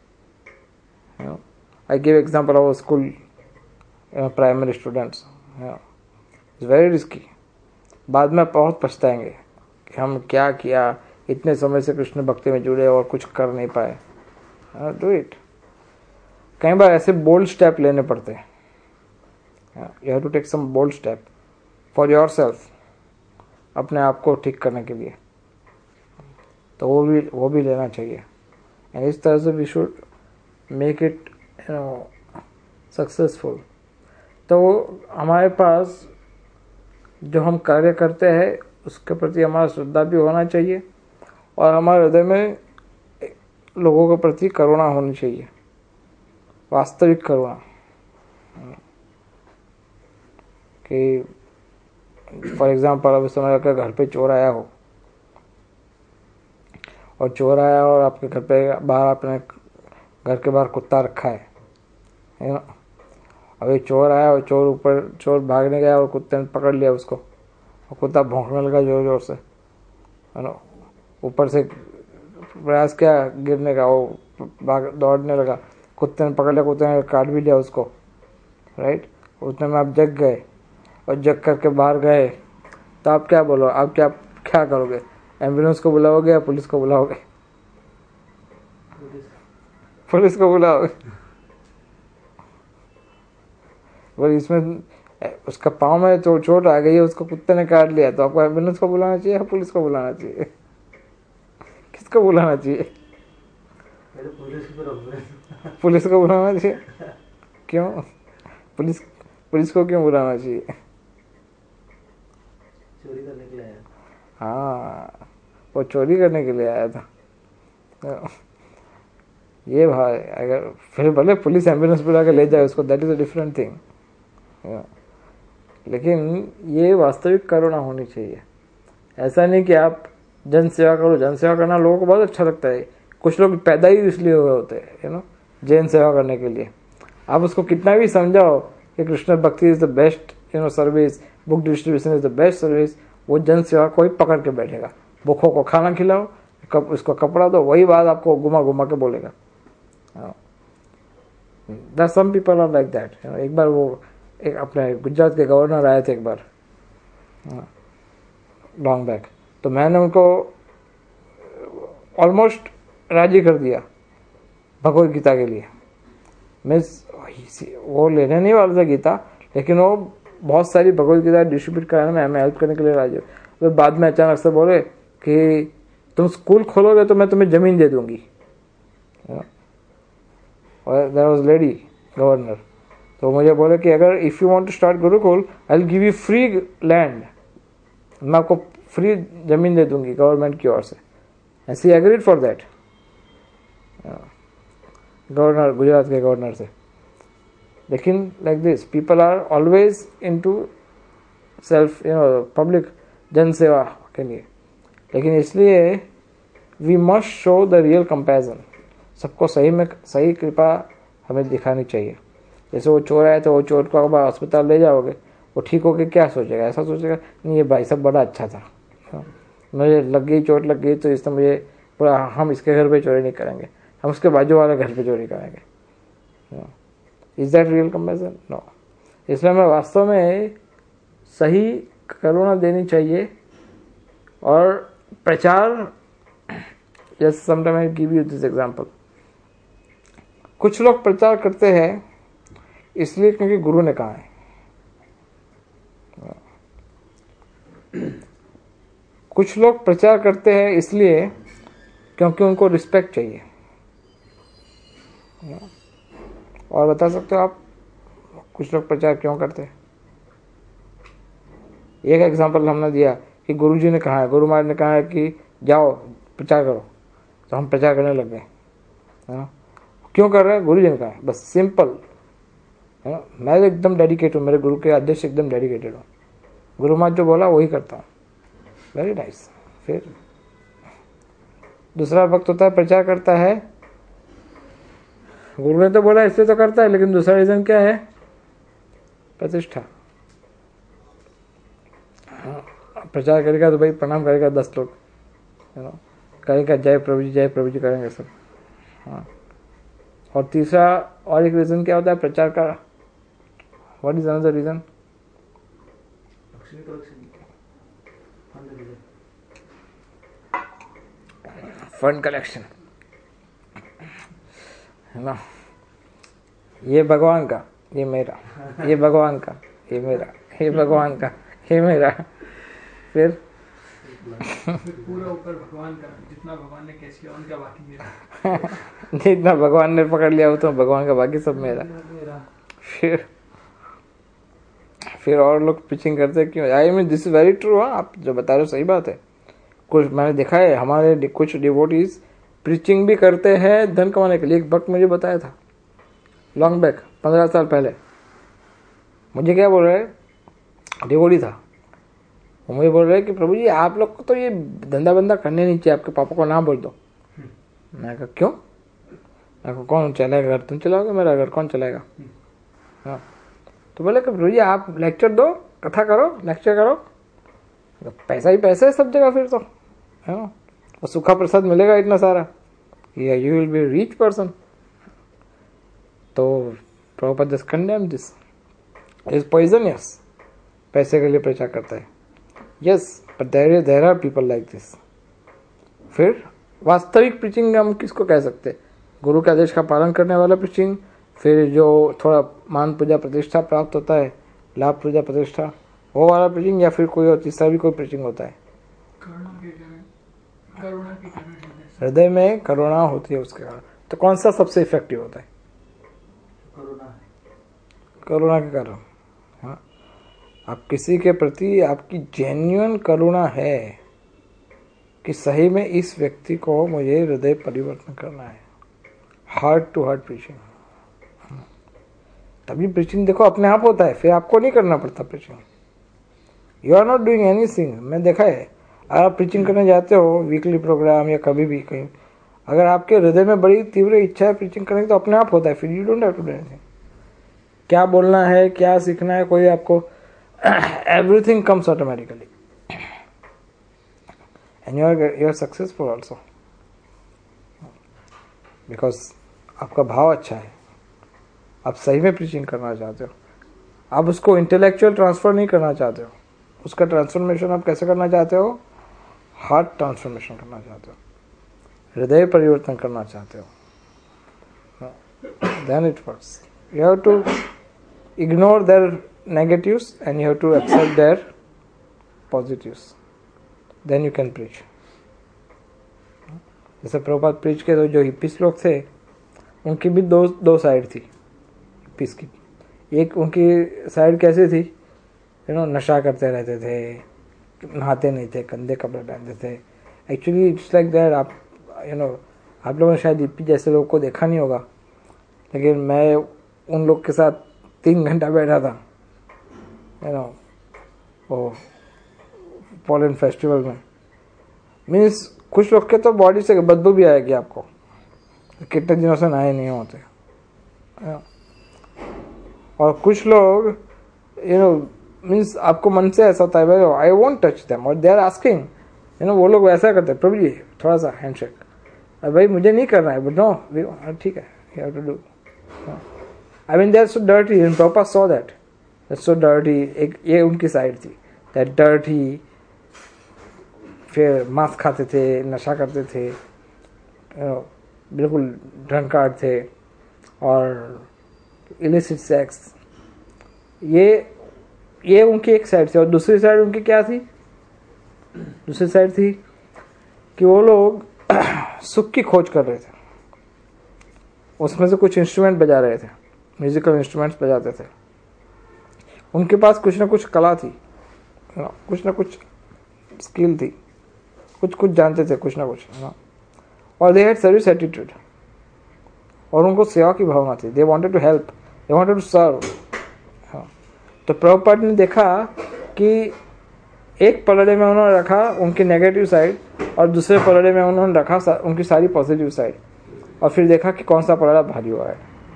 I give example of school primary students, it's very risky. बाद में बहुत पछताएंगे कि हम क्या किया, इतने समय से कृष्ण भक्ति में जुड़े और कुछ कर नहीं पाए। Do it. कई बार ऐसे बोल्ड स्टेप लेने पड़ते हैं। You have to take some bold step for yourself, अपने आप को ठीक करने के लिए। तो वो भी वो भी लेना चाहिए। एंड इस तरह से we should make it you know successful. तो हमारे पास जो हम कार्य करते हैं उसके प्रति हमारा श्रद्धा भी होना चाहिए, और हमारे हृदय में लोगों के प्रति करुणा होनी चाहिए, वास्तविक करुणा। कि फॉर एग्जाम्पल अब समझ अगर घर पे चोर आया हो, और चोर आया और आपके घर पे बाहर आपने घर के बाहर कुत्ता रखा है, है ना। अब ये चोर आया और चोर ऊपर चोर भागने गया और कुत्ते ने पकड़ लिया उसको, और कुत्ता भौंकने लगा जोर जोर से, है ना। ऊपर से प्रयास किया गिरने का, वो भाग दौड़ने लगा, कुत्ते ने पकड़ लिया, कुत्ते ने काट भी लिया उसको, राइट। उतने में आप जग गए, और जग करके बाहर गए, तो आप क्या बोलो, आप क्या क्या करोगे? एम्बुलेंस को बुलाओगे या पुलिस को बुलाओगे? पुलिस को बुलाओगे। वो इसमें उसका पाँव में तो चोट आ गई है, उसको कुत्ते ने काट लिया, तो आपको एम्बुलेंस को बुलाना चाहिए या पुलिस को बुलाना चाहिए? किसको बुलाना चाहिए? पुलिस को बुलाना चाहिए। क्यों? पुलिस पुलिस को क्यों बुलाना चाहिए? चोरी करने के लिए आया। हाँ, वो चोरी करने के लिए आया था। ये भाई अगर फिर भले पुलिस एम्बुलेंस बुला के ले जाए उसको, that is a different thing, लेकिन ये वास्तविक करुणा होनी चाहिए। ऐसा नहीं कि आप जन सेवा करो, जन सेवा करना लोगों को बहुत अच्छा लगता है, कुछ लोग पैदा ही इसलिए हुए होते हैं यू नो जन सेवा करने के लिए। आप उसको कितना भी समझाओ कि Krishna bhakti is the best you know service, book distribution is the best service, वो जन सेवा को ही पकड़ के बैठेगा। भूखों को खाना खिलाओ, कब उसको कपड़ा दो, वही बात आपको घुमा घुमा के बोलेगा। That some people are like that. एक बार वो एक अपने गुजरात के गवर्नर आए थे एक बार लॉन्ग बैक, तो मैंने उनको ऑलमोस्ट राजी कर दिया भगवत गीता के लिए। मैं वो लेने नहीं वाला था गीता, लेकिन वो बहुत सारी भगवत गीता डिस्ट्रीब्यूट कराने में हमें हेल्प करने के लिए राजी। तो बाद में अचानक से बोले कि तुम स्कूल खोलोगे तो मैं तुम्हें जमीन दे दूंगी। और देयर वाज लेडी गवर्नर, तो मुझे बोले कि अगर if you want to start gurukul I will give you free land, मैं आपको फ्री जमीन दे दूंगी गवर्नमेंट की ओर से। And she agreed for that, governor, Gujarat के गवर्नर से। लेकिन like this people are always into self you know public जन सेवा के लिए, लेकिन इसलिए we must show the real comparison. सबको सही में सही कृपा हमें दिखानी चाहिए। जैसे वो चोर आए तो वो चोर को अगर अस्पताल ले जाओगे, वो ठीक होके क्या सोचेगा? ऐसा सोचेगा नहीं ये भाई सब बड़ा अच्छा था, मुझे लग गई चोट लग गई तो इसने मुझे पूरा, हम इसके घर पे चोरी नहीं करेंगे, हम उसके बाजू वाले घर पे चोरी करेंगे। Is that real comparison? No. इसलिए हमें वास्तव में सही करुणा देनी चाहिए। और प्रचार, जैसे sometime I give you this example, कुछ लोग प्रचार करते हैं इसलिए क्योंकि गुरु ने कहा है, कुछ लोग प्रचार करते हैं इसलिए क्योंकि उनको रिस्पेक्ट चाहिए। और बता सकते हो आप कुछ लोग प्रचार क्यों करते हैं? एक एग्जांपल हमने दिया कि गुरुजी ने कहा है, गुरु महाराज ने कहा है कि जाओ प्रचार करो, तो हम प्रचार करने लग गए, है ना? क्यों कर रहे हैं? गुरुजी ने कहा है, बस सिंपल, है ना? मैं एकदम डेडिकेट हूँ, मेरे गुरु के आदेश एकदम डेडिकेटेड हूँ, गुरु महाराज जो बोला वही करता हूँ। Very nice. फिर दूसरा वक्त होता है प्रचार करता है, गुरु ने तो बोला इसलिए तो करता है, लेकिन दूसरा रीजन क्या है? प्रतिष्ठा। प्रचार करेगा तो भाई प्रणाम करेगा दस लोग, है ना, करेगा जय प्रभु जी जय प्रभु जी करेंगे सब। हाँ। और तीसरा और एक रीजन क्या होता है प्रचार का? What is another reason? Fund collection, है ना? ये भगवान का, ये मेरा, ये भगवान का, ये मेरा, ये भगवान का, ये मेरा। फिर पूरा ऊपर भगवान का, जितना भगवान ने कैच किया उनका बाकी मेरा। जितना भगवान ने पकड़ लिया वो तो भगवान का, बाकी सब मेरा। फिर फिर और लोग पिचिंग करते हैं क्यों? I mean this is very true. आप जो बता रहे हो सही बात है। कुछ मैंने देखा है, हमारे कुछ डिवोटीज प्रीचिंग भी करते हैं धन कमाने के लिए। एक वक्त मुझे बताया था लॉन्ग बैक, पंद्रह साल पहले, मुझे क्या बोल रहे, डिवोटी था, वो मुझे बोल रहे कि प्रभु जी आप लोग को तो ये धंधा बंदा करने नहीं चाहिए, आपके पापा को ना बोल दो। मैं कहा क्यों? मैं कहा कौन चलाएगा घर? तुम चलाओगे मेरा घर, कौन चलाएगा? हाँ। तो बोले कि प्रभु जी आप लेक्चर दो, कथा करो, लेक्चर करो, तो पैसा ही पैसा है सब जगह फिर तो, है ना? और सूखा प्रसाद मिलेगा इतना सारा, you will be rich person. तो Prabhupada just condemn this is poisonous. पैसे के लिए प्रचार करता है, yes, but there there are people like this. फिर वास्तविक प्रीचिंग हम किसको कह सकते हैं? गुरु के आदेश का पालन करने वाला प्रीचिंग, फिर जो थोड़ा मान पूजा प्रतिष्ठा प्राप्त होता है, लाभ पूजा प्रतिष्ठा, वो वाला प्रीचिंग, या फिर कोई और तीसरा भी कोई प्रीचिंग होता है? हृदय में करुणा होती है उसके कारण। तो कौन सा सबसे इफेक्टिव होता है? करुणा के कारण। हाँ, आप किसी के प्रति आपकी जेन्युइन करुणा है कि सही में इस व्यक्ति को मुझे हृदय परिवर्तन करना है, हार्ट टू हार्ट प्रीचिंग, तभी प्रीचिंग देखो अपने आप होता है, फिर आपको नहीं करना पड़ता preaching. You are not doing anything. मैं देखा है, आप प्रीचिंग करने जाते हो वीकली प्रोग्राम या कभी भी कहीं, अगर आपके हृदय में बड़ी तीव्र इच्छा है प्रीचिंग करने की तो अपने आप होता है, फिर you don't have to do anything. क्या बोलना है, क्या सीखना है, कोई आपको, everything comes automatically and you are you are successful also, because आपका भाव अच्छा है, आप सही में प्रीचिंग करना चाहते हो, आप उसको इंटेलेक्चुअल ट्रांसफर नहीं करना चाहते हो, उसका ट्रांसफॉर्मेशन आप कैसे करना चाहते हो, हार्ट ट्रांसफॉर्मेशन करना चाहते हो, हृदय परिवर्तन करना चाहते हो, then it works. You have to ignore their negatives and you have to accept their positives, then you can preach. जैसे प्रभुपाद प्रीच के तो जो हिप्पीस लोग थे, उनकी भी दो दो साइड थी हिप्पीस की। एक उनकी साइड कैसी थी, यू नो, नशा करते रहते थे, नहाते नहीं थे, गंदे कपड़े पहनते थे। Actually it's like that. आप यू नो आप लोगों ने शायद हिप्पी जैसे लोग को देखा नहीं होगा, लेकिन मैं उन लोग के साथ तीन घंटा बैठा था, यू नो, वो पोलन फेस्टिवल में। मीन्स कुछ लोग के तो बॉडी से बदबू भी आएगी आपको, कितने दिनों से नहाए नहीं होते। और कुछ लोग यू नो मीन्स आपको मन से ऐसा होता है आई वोंट टच देम, और they are asking, you know, वो लोग वैसा करते हैं, प्रभु जी थोड़ा सा हैंडशेक, भाई मुझे नहीं करना है, बट नो ठीक है, you have to do. I mean they are so dirty, and proper saw that that's so dirty. एक ये उनकी साइड थी, दैट डर्टी। फिर मांस खाते थे, नशा करते थे, बिल्कुल ड्रंकार्ड थे, और इलिसिट सेक्स, ये ये उनकी एक साइड थी। और दूसरी साइड उनकी क्या थी, दूसरी साइड थी कि वो लोग सुख की खोज कर रहे थे, उसमें से कुछ इंस्ट्रूमेंट बजा रहे थे, म्यूजिकल इंस्ट्रूमेंट्स बजाते थे, उनके पास कुछ ना कुछ कला थी, कुछ ना कुछ स्किल थी, कुछ कुछ जानते थे, कुछ ना कुछ, और दे हैड सर्विस एटीट्यूड, और उनको सेवा की भावना थी। They wanted to help, they wanted to serve. तो प्रभुपाद ने देखा कि एक पलड़े में उन्होंने रखा उनकी नेगेटिव साइड, और दूसरे पलड़े में उन्होंने रखा उनकी सारी पॉजिटिव साइड, और फिर देखा कि कौन सा पलड़ा भारी हुआ है।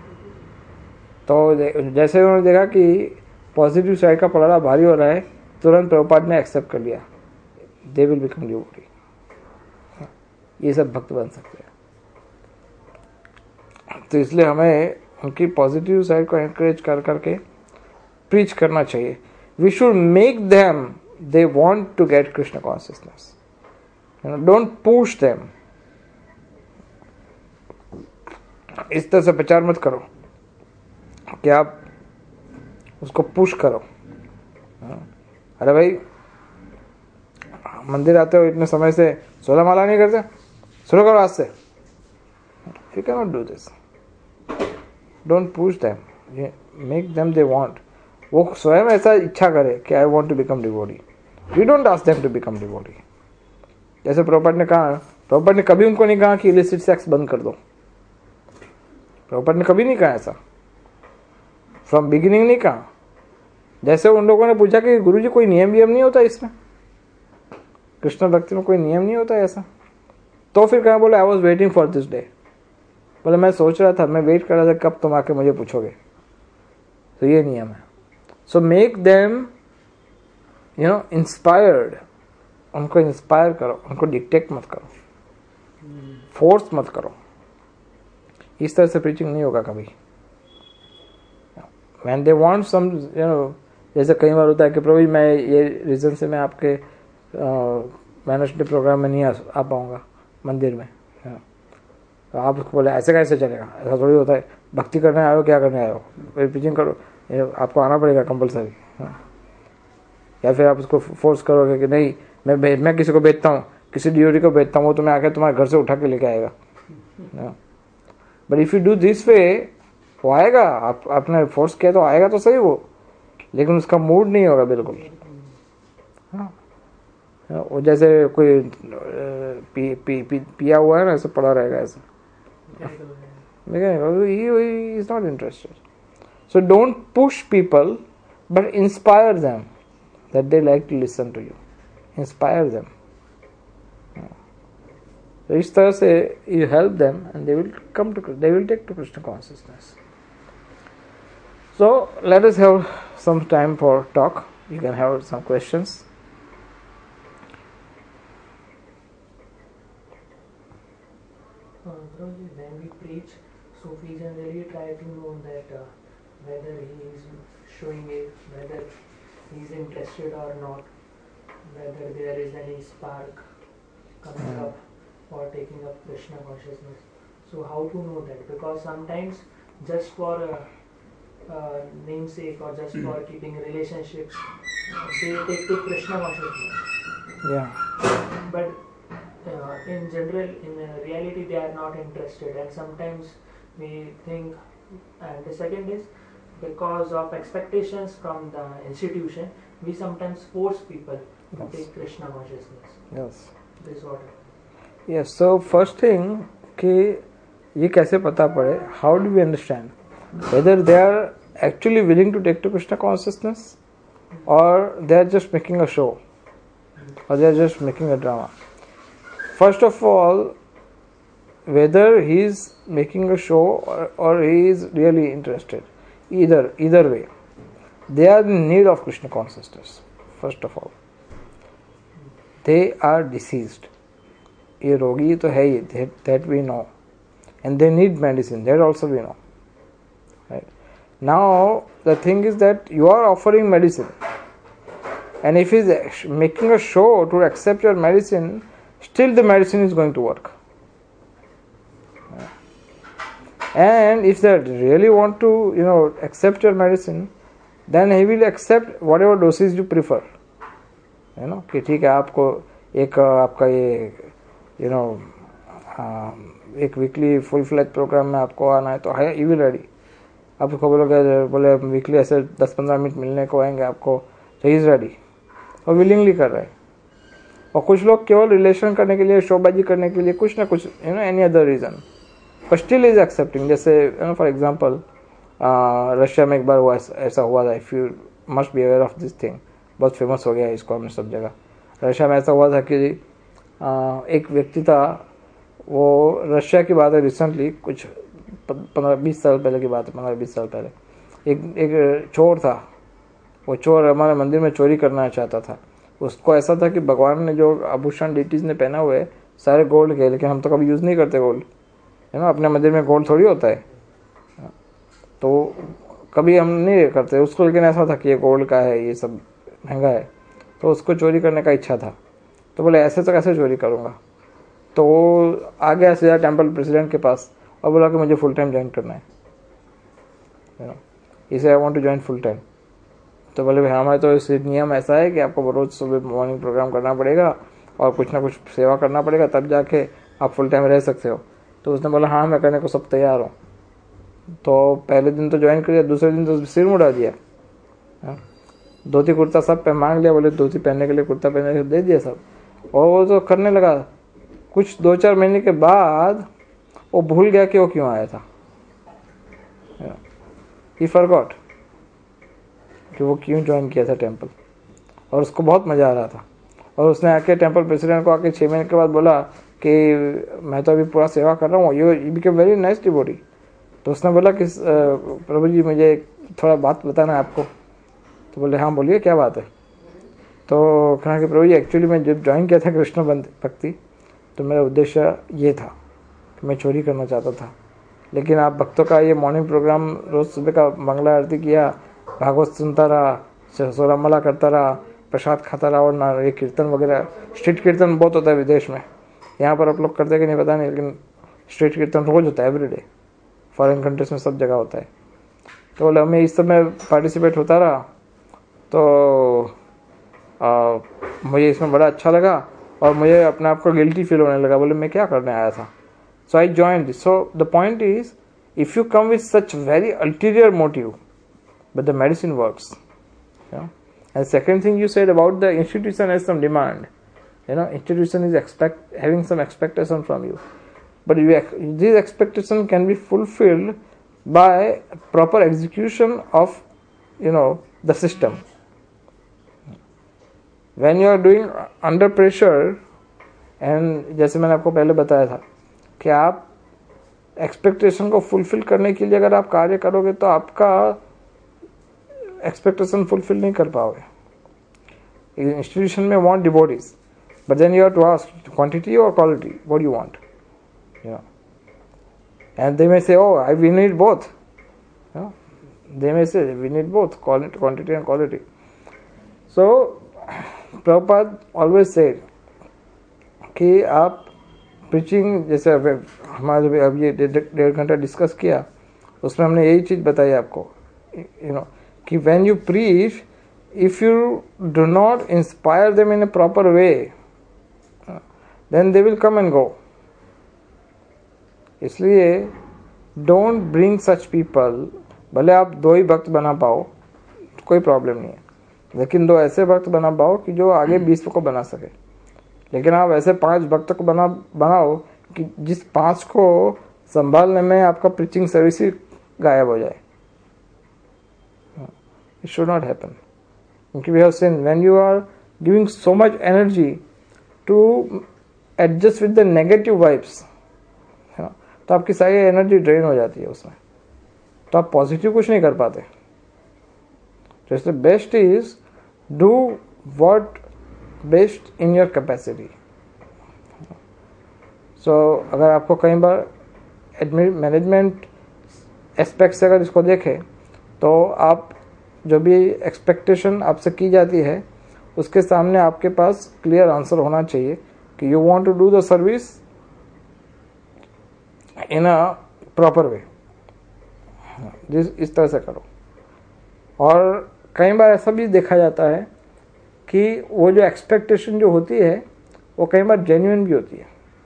तो जैसे उन्होंने देखा कि पॉजिटिव साइड का पलड़ा भारी हो रहा है, तुरंत प्रभुपाद ने एक्सेप्ट कर लिया, दे विल बिकम डिवोटी, ये सब भक्त बन सकते हैं। तो इसलिए हमें उनकी पॉजिटिव साइड को एनकरेज कर करके प्रीच करना चाहिए। We should make them they want to get Krishna consciousness, you know, don't push them. इस तरह से प्रचार मत करो कि आप उसको पुश करो। अरे भाई मंदिर आते हो इतने समय से, सोलह माला नहीं करते, शुरू करो आज से। You can not do this, don't push them, make them they want. वो स्वयं ऐसा इच्छा करे कि I want to become devotee, you don't ask them to become devotee. जैसे प्रभुपाद ने कहा, प्रभुपाद ने कभी उनको नहीं कहा कि इलिसिट सेक्स बंद कर दो, प्रभुपाद ने कभी नहीं कहा ऐसा, फ्रॉम बिगिनिंग नहीं कहा। जैसे उन लोगों ने पूछा कि गुरुजी कोई नियम वियम नहीं होता इसमें, कृष्ण भक्ति में कोई नियम नहीं होता ऐसा, तो फिर कहा, बोले I was waiting for this day, बोले मैं सोच रहा था, मैं वेट कर रहा था कब तुम आके मुझे पूछोगे। तो ये नियम है। So make them you know inspired, उनको इंस्पायर करो, उनको डिक्टेट मत करो, फोर्स मत करो। इस तरह से प्रीचिंग नहीं होगा कभी। When they want some, you know, जैसे कई बार होता है कि प्रभु मैं ये रीज़न से मैं आपके वेडनेसडे प्रोग्राम में नहीं आ, आ पाऊँगा मंदिर में, तो आप उसको बोले ऐसे कैसे चलेगा, ऐसा थोड़ी होता है, भक्ति करने आए हो, क्या करने आए हो, फिर प्रीचिंग करो, आपको आना पड़ेगा कंपलसरी। या फिर आप उसको फोर्स करोगे कि नहीं मैं मैं किसी को बेचता हूँ, किसी डिओटी को बेचता हूँ, वो तुम्हें आके तुम्हारे घर से उठा के लेके आएगा। But if you do this way, वो आएगा, आप आपने फोर्स किया तो आएगा तो सही वो, लेकिन उसका मूड नहीं होगा बिल्कुल। हाँ, वो जैसे कोई पी, पी, पी, पिया हुआ है ना, ऐसे पड़ा रहेगा ऐसे। Mechanical. He, he is not interested. So don't push people, but inspire them that they like to listen to you. Inspire them. So इस तरह से you help them and they will come to, they will take to Krishna consciousness. So let us have some time for talk. You can have some questions. Uh, when we preach, so we generally try to know that uh, whether he is showing it, whether he is interested or not, whether there is any spark coming mm. up or taking up Krishna consciousness. So how to know that? Because sometimes just for uh, uh, namesake or just for keeping relationships, they take to Krishna consciousness. Yeah. But uh, in general, in uh, reality, they are not interested, and sometimes we think. And the second is because of expectations from the institution, we sometimes force people to yes. take Krishna consciousness. Yes. This order. Yes. So first thing कि ये कैसे पता पड़े? How do we understand whether they are actually willing to take to Krishna consciousness, or they are just making a show, or they are just making a drama? First of all, whether he is making a show or, or he is really interested, either either way, they are in need of Krishna consciousness. First of all, they are diseased. ये रोगी तो है ही, that we know, and they need medicine, that also we know. Right? Now the thing is that you are offering medicine, and if he is making a show to accept your medicine, still the medicine is going to work. And if they really want to, you know, accept your medicine, then he will accept whatever doses you prefer. You know, कि ठीक है आपको एक आपका ये, you know, एक वीकली फुल फ्लैज प्रोग्राम में आपको आना है तो है ही विल रेडी. आप उसको बोलोगे बोले वीकली ऐसे दस पंद्रह मिनट मिलने को आएंगे आपको, तो ही इज रेडी और विलिंगली कर रहे हैं. और कुछ लोग केवल रिलेशन करने के लिए, शोबाजी करने के लिए, कुछ ना कुछ, you know, any other reason, but still is accepting. जैसे you know for example Russia में एक बार हुआ, ऐसा हुआ था. If you must be aware of this thing, बहुत फेमस हो गया है इसको हमने सब जगह. रशिया में ऐसा हुआ था कि uh, एक व्यक्ति था, वो रशिया की बात है, रिसेंटली कुछ पंद्रह बीस साल पहले की बात है, पंद्रह बीस साल पहले एक एक चोर था. वो चोर हमारे मंदिर में चोरी करना चाहता था. उसको ऐसा था कि भगवान ने जो आभूषण डिटीज ने पहना हुए सारे गोल्ड के, लेकिन हम तो कभी यूज़ नहीं करते गोल्ड, है ना. अपने मंदिर में गोल्ड थोड़ी होता है, तो कभी हम नहीं करते उसको. लेकिन ऐसा था कि ये गोल्ड का है, ये सब महंगा है, तो उसको चोरी करने का इच्छा था. तो बोले ऐसे तो कैसे चोरी करूँगा. तो वो आ गया सीधा टेम्पल प्रेसिडेंट के पास और बोला कि मुझे फुल टाइम ज्वाइन करना है, यू नो, इसे I want to join full time. तो बोले भाई हमारे तो इस नियम ऐसा है कि आपको रोज़ सुबह मॉर्निंग प्रोग्राम करना पड़ेगा और कुछ ना कुछ सेवा करना पड़ेगा, तब जाके आप फुल टाइम रह सकते हो. तो उसने बोला हाँ मैं करने को सब तैयार हूँ. तो पहले दिन तो ज्वाइन कर दिया, दूसरे दिन तो सिर मुड़ा दिया, धोती कुर्ता सब पे मांग लिया. बोले धोती पहनने के लिए, कुर्ता पहनने के लिए दे दिया सब, और वो तो करने लगा. कुछ दो चार महीने के बाद वो भूल गया कि वो क्यों आया था. ही फॉरगॉट कि वो क्यों ज्वाइन किया था टेंपल, और उसको बहुत मज़ा आ रहा था. और उसने आके टेंपल प्रेसिडेंट को आके छः महीने के बाद बोला कि मैं तो अभी पूरा सेवा कर रहा हूँ, you became very nice devotee. तो उसने बोला कि प्रभु जी मुझे थोड़ा बात बताना है आपको. तो बोले हाँ बोलिए क्या बात है. तो कहा कि प्रभु जी एक्चुअली मैं जब ज्वाइन किया था कृष्ण भक्ति, तो मेरा उद्देश्य ये था कि मैं चोरी करना चाहता था, लेकिन आप भक्तों का ये मॉर्निंग प्रोग्राम रोज़ सुबह का मंगला आरती किया, भागवत सुनता रहा, सोरामला करता रहा, प्रसाद खाता रहा, और ना ये कीर्तन वगैरह, स्ट्रीट कीर्तन बहुत होता है विदेश में, यहाँ पर आप लोग करते कि नहीं पता नहीं, लेकिन स्ट्रीट कीर्तन रोज़ होता है एवरीडे. फॉरेन कंट्रीज में सब जगह होता है. तो बोले मैं इस समय पार्टिसिपेट होता रहा, तो आ, मुझे इसमें बड़ा अच्छा लगा और मुझे अपने आप को गिल्टी फील होने लगा. बोले मैं क्या करने आया था. So I join this. So the point is if you come with such very ulterior motive, but the medicine works. Yeah? And second thing you said about the institution has some demand. You know, institution is expect having some expectation from you. but you, these expectations can be fulfilled by proper execution of, you know, the system. When you are doing under pressure, and जैसे मैंने आपको पहले बताया था कि आप एक्सपेक्टेशन को फुलफिल करने के लिए अगर आप कार्य करोगे तो आपका एक्सपेक्टेशन फुलफिल नहीं कर पाओगे. इंस्टीट्यूशन में want devotees, but then you have to ask quantity और quality, what you want, you know, and they may say oh I we need both, you know, they may say we need both quantity and quality. So Prabhupada always say कि आप प्रीचिंग, जैसे हमारे अब ये डेढ़ घंटा डिस्कस किया, उसमें हमने यही चीज़ बताई आपको, यू नो, कि when you preach, if you do not inspire them in a proper way, then they will come and go. इसलिए don't bring such people. भले आप दो ही भक्त बना पाओ, कोई प्रॉब्लम नहीं है, लेकिन दो ऐसे भक्त बना पाओ कि जो आगे बीस को बना सके. लेकिन आप ऐसे पांच भक्त को बना बनाओ कि जिस पांच को संभालने में आपका प्रीचिंग सर्विस ही गायब हो जाए. It should not happen. Okay, we have seen when you are giving so much energy to adjust with the negative vibes, है ना, तो आपकी सारी एनर्जी ड्रेन हो जाती है उसमें, तो आप पॉजिटिव कुछ नहीं कर पाते. तो इसलिए best is do what best in your capacity. So अगर आपको कई बार मैनेजमेंट एस्पेक्ट से अगर इसको देखें तो आप जो भी एक्सपेक्टेशन आपसे की जाती है उसके सामने आपके पास क्लियर आंसर होना चाहिए कि you want to do the service in a proper way, जिस इस तरह से करो. और कई बार ऐसा भी देखा जाता है कि वो जो एक्सपेक्टेशन जो होती है वो कई बार जेन्युइन भी होती है,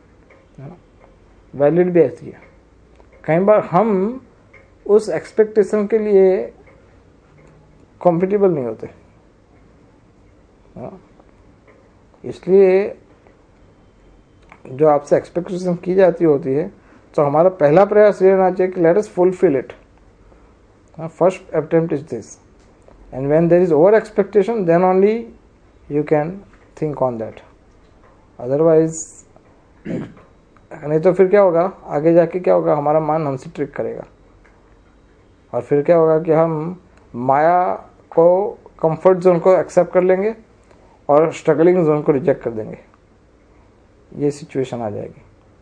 वैलिड भी ऐसी है. कई बार हम उस एक्सपेक्टेशन के लिए कंफर्टेबल नहीं होते. इसलिए जो आपसे एक्सपेक्टेशन की जाती होती है तो हमारा पहला प्रयास ये रहना चाहिए कि let us fulfil it. First attempt is this, and when there is over expectation then only you can think on that. Otherwise नहीं तो फिर क्या होगा, आगे जाके क्या होगा, हमारा मन हमसे ट्रिक करेगा और फिर क्या होगा कि हम माया को, कंफर्ट जोन को एक्सेप्ट कर लेंगे और स्ट्रगलिंग जोन को रिजेक्ट कर देंगे. ये सिचुएशन आ जाएगी.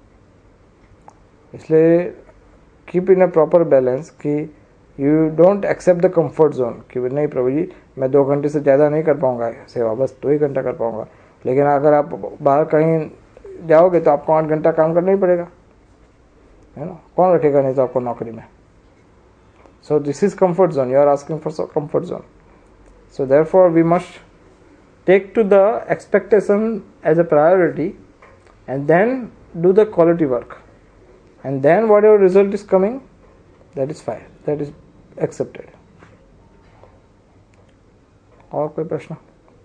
इसलिए keep in a proper balance कि you don't accept the comfort zone कि नहीं प्रभु जी मैं दो घंटे से ज़्यादा नहीं कर पाऊंगा सेवा, बस दो ही घंटा कर पाऊंगा. लेकिन अगर आप बाहर कहीं जाओगे तो आपको आठ घंटा काम करना ही पड़ेगा, है ना, कौन रखेगा नहीं तो आपको नौकरी में. So this is comfort zone. You are asking for so comfort zone. So therefore we must take to the expectation as a priority and then do the quality work. And then whatever result is coming, that is fine. That is accepted. और कोई प्रश्न?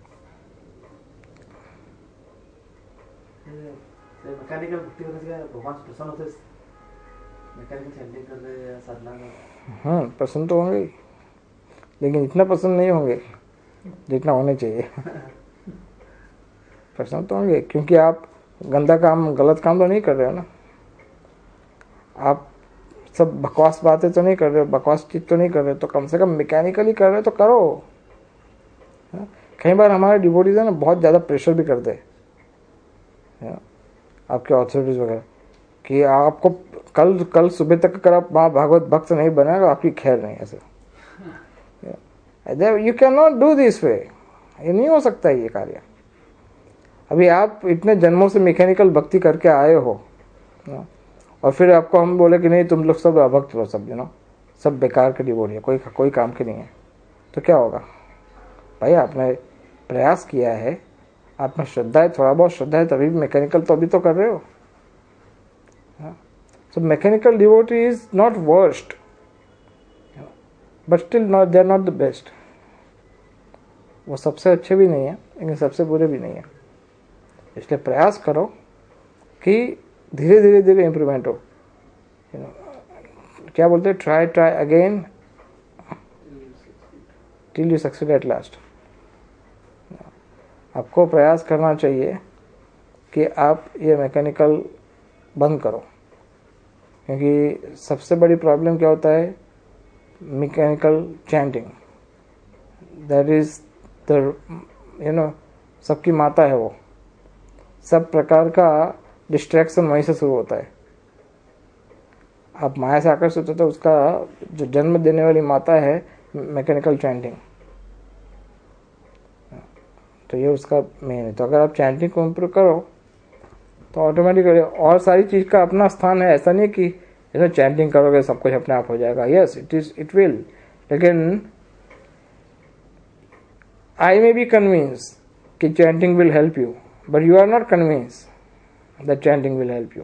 मैकेनिकल भक्ति करने से भगवान प्रसन्न होते हैं. मैकेनिकल चैंटिंग कर रहे हैं साधना में, हाँ पसंद तो होंगे, लेकिन इतना पसंद नहीं होंगे जितना होने चाहिए. पसंद तो होंगे क्योंकि आप गंदा काम, गलत काम तो नहीं कर रहे हो ना, आप सब बकवास बातें तो नहीं कर रहे हो, बकवास चीज तो नहीं कर रहे हो, तो कम से कम मैकेनिकली कर रहे हो तो करो. कई बार हमारे डिवोटीज है ना बहुत ज़्यादा प्रेशर भी करते हैं आपके ऑथोरिटीज वगैरह कि आपको कल कल सुबह तक अगर आप वहाँ भागवत भक्त नहीं बने तो आपकी खैर नहीं. ऐसे you can not do this way, ये नहीं हो सकता ये कार्य. अभी आप इतने जन्मों से मैकेनिकल भक्ति करके आए हो और फिर आपको हम बोले कि नहीं तुम लोग सब अभक्त हो, सब यू नो सब बेकार के डिवोटी है, कोई कोई काम के नहीं है, तो क्या होगा भाई. आपने प्रयास किया है, आप में श्रद्धा है, थोड़ा बहुत श्रद्धा है, तभी मैकेनिकल तो अभी तो कर रहे हो. So mechanical devotee is not worst, but still not they are not the best. वो सबसे अच्छे भी नहीं है लेकिन सबसे बुरे भी नहीं है. इसलिए प्रयास करो कि धीरे धीरे धीरे इम्प्रूवमेंट हो। यू नो क्या बोलते हैं, try try again till you succeed at last. आपको प्रयास करना चाहिए कि आप ये मैकेनिकल बंद करो, क्योंकि सबसे बड़ी प्रॉब्लम क्या होता है, mechanical chanting. That is the you know सबकी माता है वो। सब प्रकार का डिस्ट्रैक्शन वहीं से शुरू होता है। आप माया से आकर्षित होते हो, उसका जो जन्म देने वाली माता है मैकेनिकल चैंटिंग। तो ये उसका मेन है। तो अगर आप चैंटिंग को इम्प्रूव करो तो ऑटोमेटिकली और सारी चीज का अपना स्थान है। ऐसा नहीं कि जैसे चैंटिंग करोगे सब कुछ अपने आप हो जाएगा। Yes it is it will, लेकिन आई मे बी कन्विंस कि chanting will help you, but you are not convince that chanting will help you.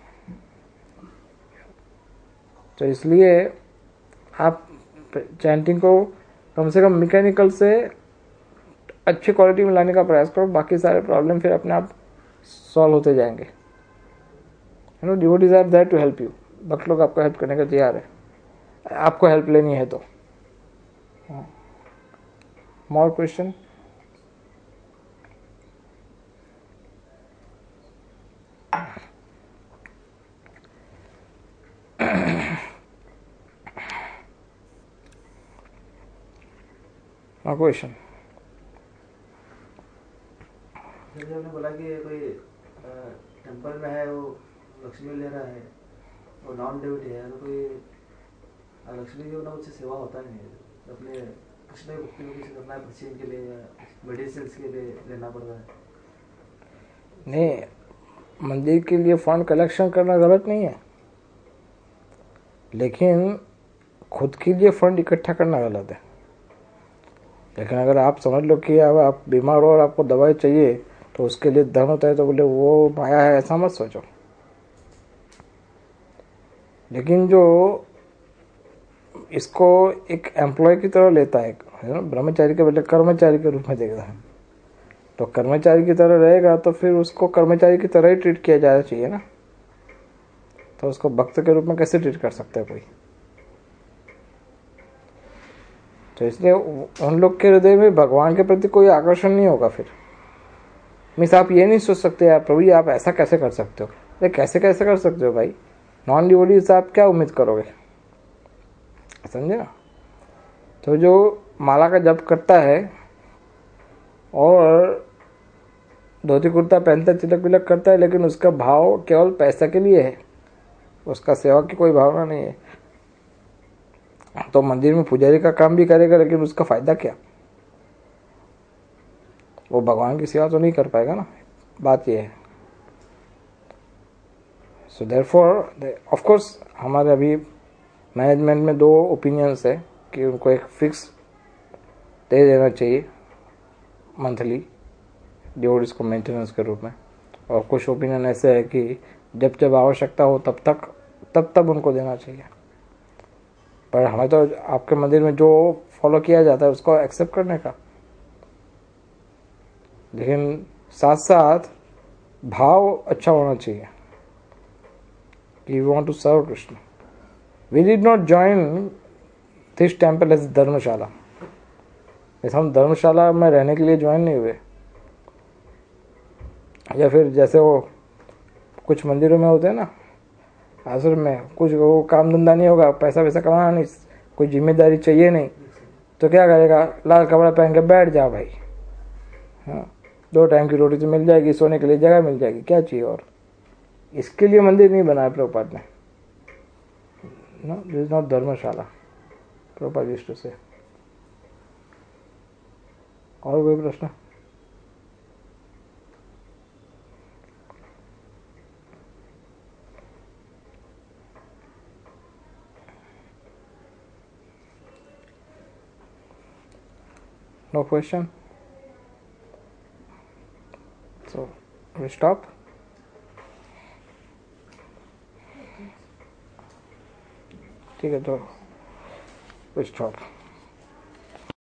तो इसलिए आप चैंटिंग को कम से कम मैकेनिकल से अच्छी क्वालिटी में लाने का प्रयास करो। बाकी सारे प्रॉब्लम फिर अपने आप सॉल्व होते जाएंगे। You know devotees are there to help you. भक्त लोग आपको हेल्प करने का तैयार है, आपको हेल्प लेनी है तो। More question? More question? जैसे आपने बोला कि कोई टेम्पल में है, वो लक्ष्मी ले रहा है, वो नॉन डेविटी है, तो कोई लक्ष्मी के बिना उससे सेवा होता नहीं है। अपने कृष्ण की भक्ति में कुछ करना है, पश्चिम के लिए मेडिसिन के लिए लेना पड़ता है। नहीं, मंदिर के लिए फंड कलेक्शन करना गलत नहीं है, लेकिन खुद के लिए फंड इकट्ठा करना गलत है। लेकिन अगर आप समझ लो कि अब आप बीमार हो और आपको दवाई चाहिए तो उसके लिए धन होता है, तो बोले वो माया है, ऐसा मत सोचो। लेकिन जो इसको एक एम्प्लॉय की तरह लेता है, ब्रह्मचारी के बदले कर्मचारी के रूप में देखता है, तो कर्मचारी की तरह रहेगा तो फिर उसको कर्मचारी की तरह ही ट्रीट किया जाना चाहिए ना। तो उसको भक्त के रूप में कैसे ट्रीट कर सकता है कोई? तो इसलिए उन लोग के हृदय में भगवान के प्रति कोई आकर्षण नहीं होगा। फिर मीन्स आप ये नहीं सोच सकते यार प्रभु जी आप ऐसा कैसे कर सकते हो। अरे कैसे कैसे कर सकते हो भाई, नॉन डिवोटी से आप क्या उम्मीद करोगे, समझे ना। तो जो माला का जप करता है और धोती कुर्ता पहनता तिलक विलक करता है, लेकिन उसका भाव केवल पैसा के लिए है, उसका सेवा की कोई भावना नहीं है, तो मंदिर में पुजारी का काम भी करेगा, लेकिन उसका फायदा क्या? वो भगवान की सेवा तो नहीं कर पाएगा ना। बात ये है। सो देयरफॉर ऑफ कोर्स हमारे अभी मैनेजमेंट में दो ओपिनियंस है कि उनको एक फिक्स दे देना चाहिए मंथली डिवोटीज को मेंटेनेंस के रूप में, और कुछ ओपिनियन ऐसे है कि जब जब आवश्यकता हो तब तक तब तब उनको देना चाहिए। पर हमें तो आपके मंदिर में जो फॉलो किया जाता है उसको एक्सेप्ट करने का, लेकिन साथ साथ भाव अच्छा होना चाहिए कि we want to serve Krishna. We did not join this temple as dharamshala. जैसे हम धर्मशाला में रहने के लिए ज्वाइन नहीं हुए, या फिर जैसे वो कुछ मंदिरों में होते हैं ना, आश्रम में कुछ वो काम धंधा नहीं होगा, पैसा वैसा कमाना नहीं, कोई जिम्मेदारी चाहिए नहीं, तो क्या करेगा, लाल कपड़ा पहन के बैठ जा भाई, हाँ दो टाइम की रोटी तो मिल जाएगी, सोने के लिए जगह मिल जाएगी, क्या चाहिए और। इसके लिए मंदिर नहीं बनाया प्रभुपाद ने। No this is not dharamshala, Prabhupada used to say. और कोई प्रश्न? No question? So, we stop? ठीक है तो we stop.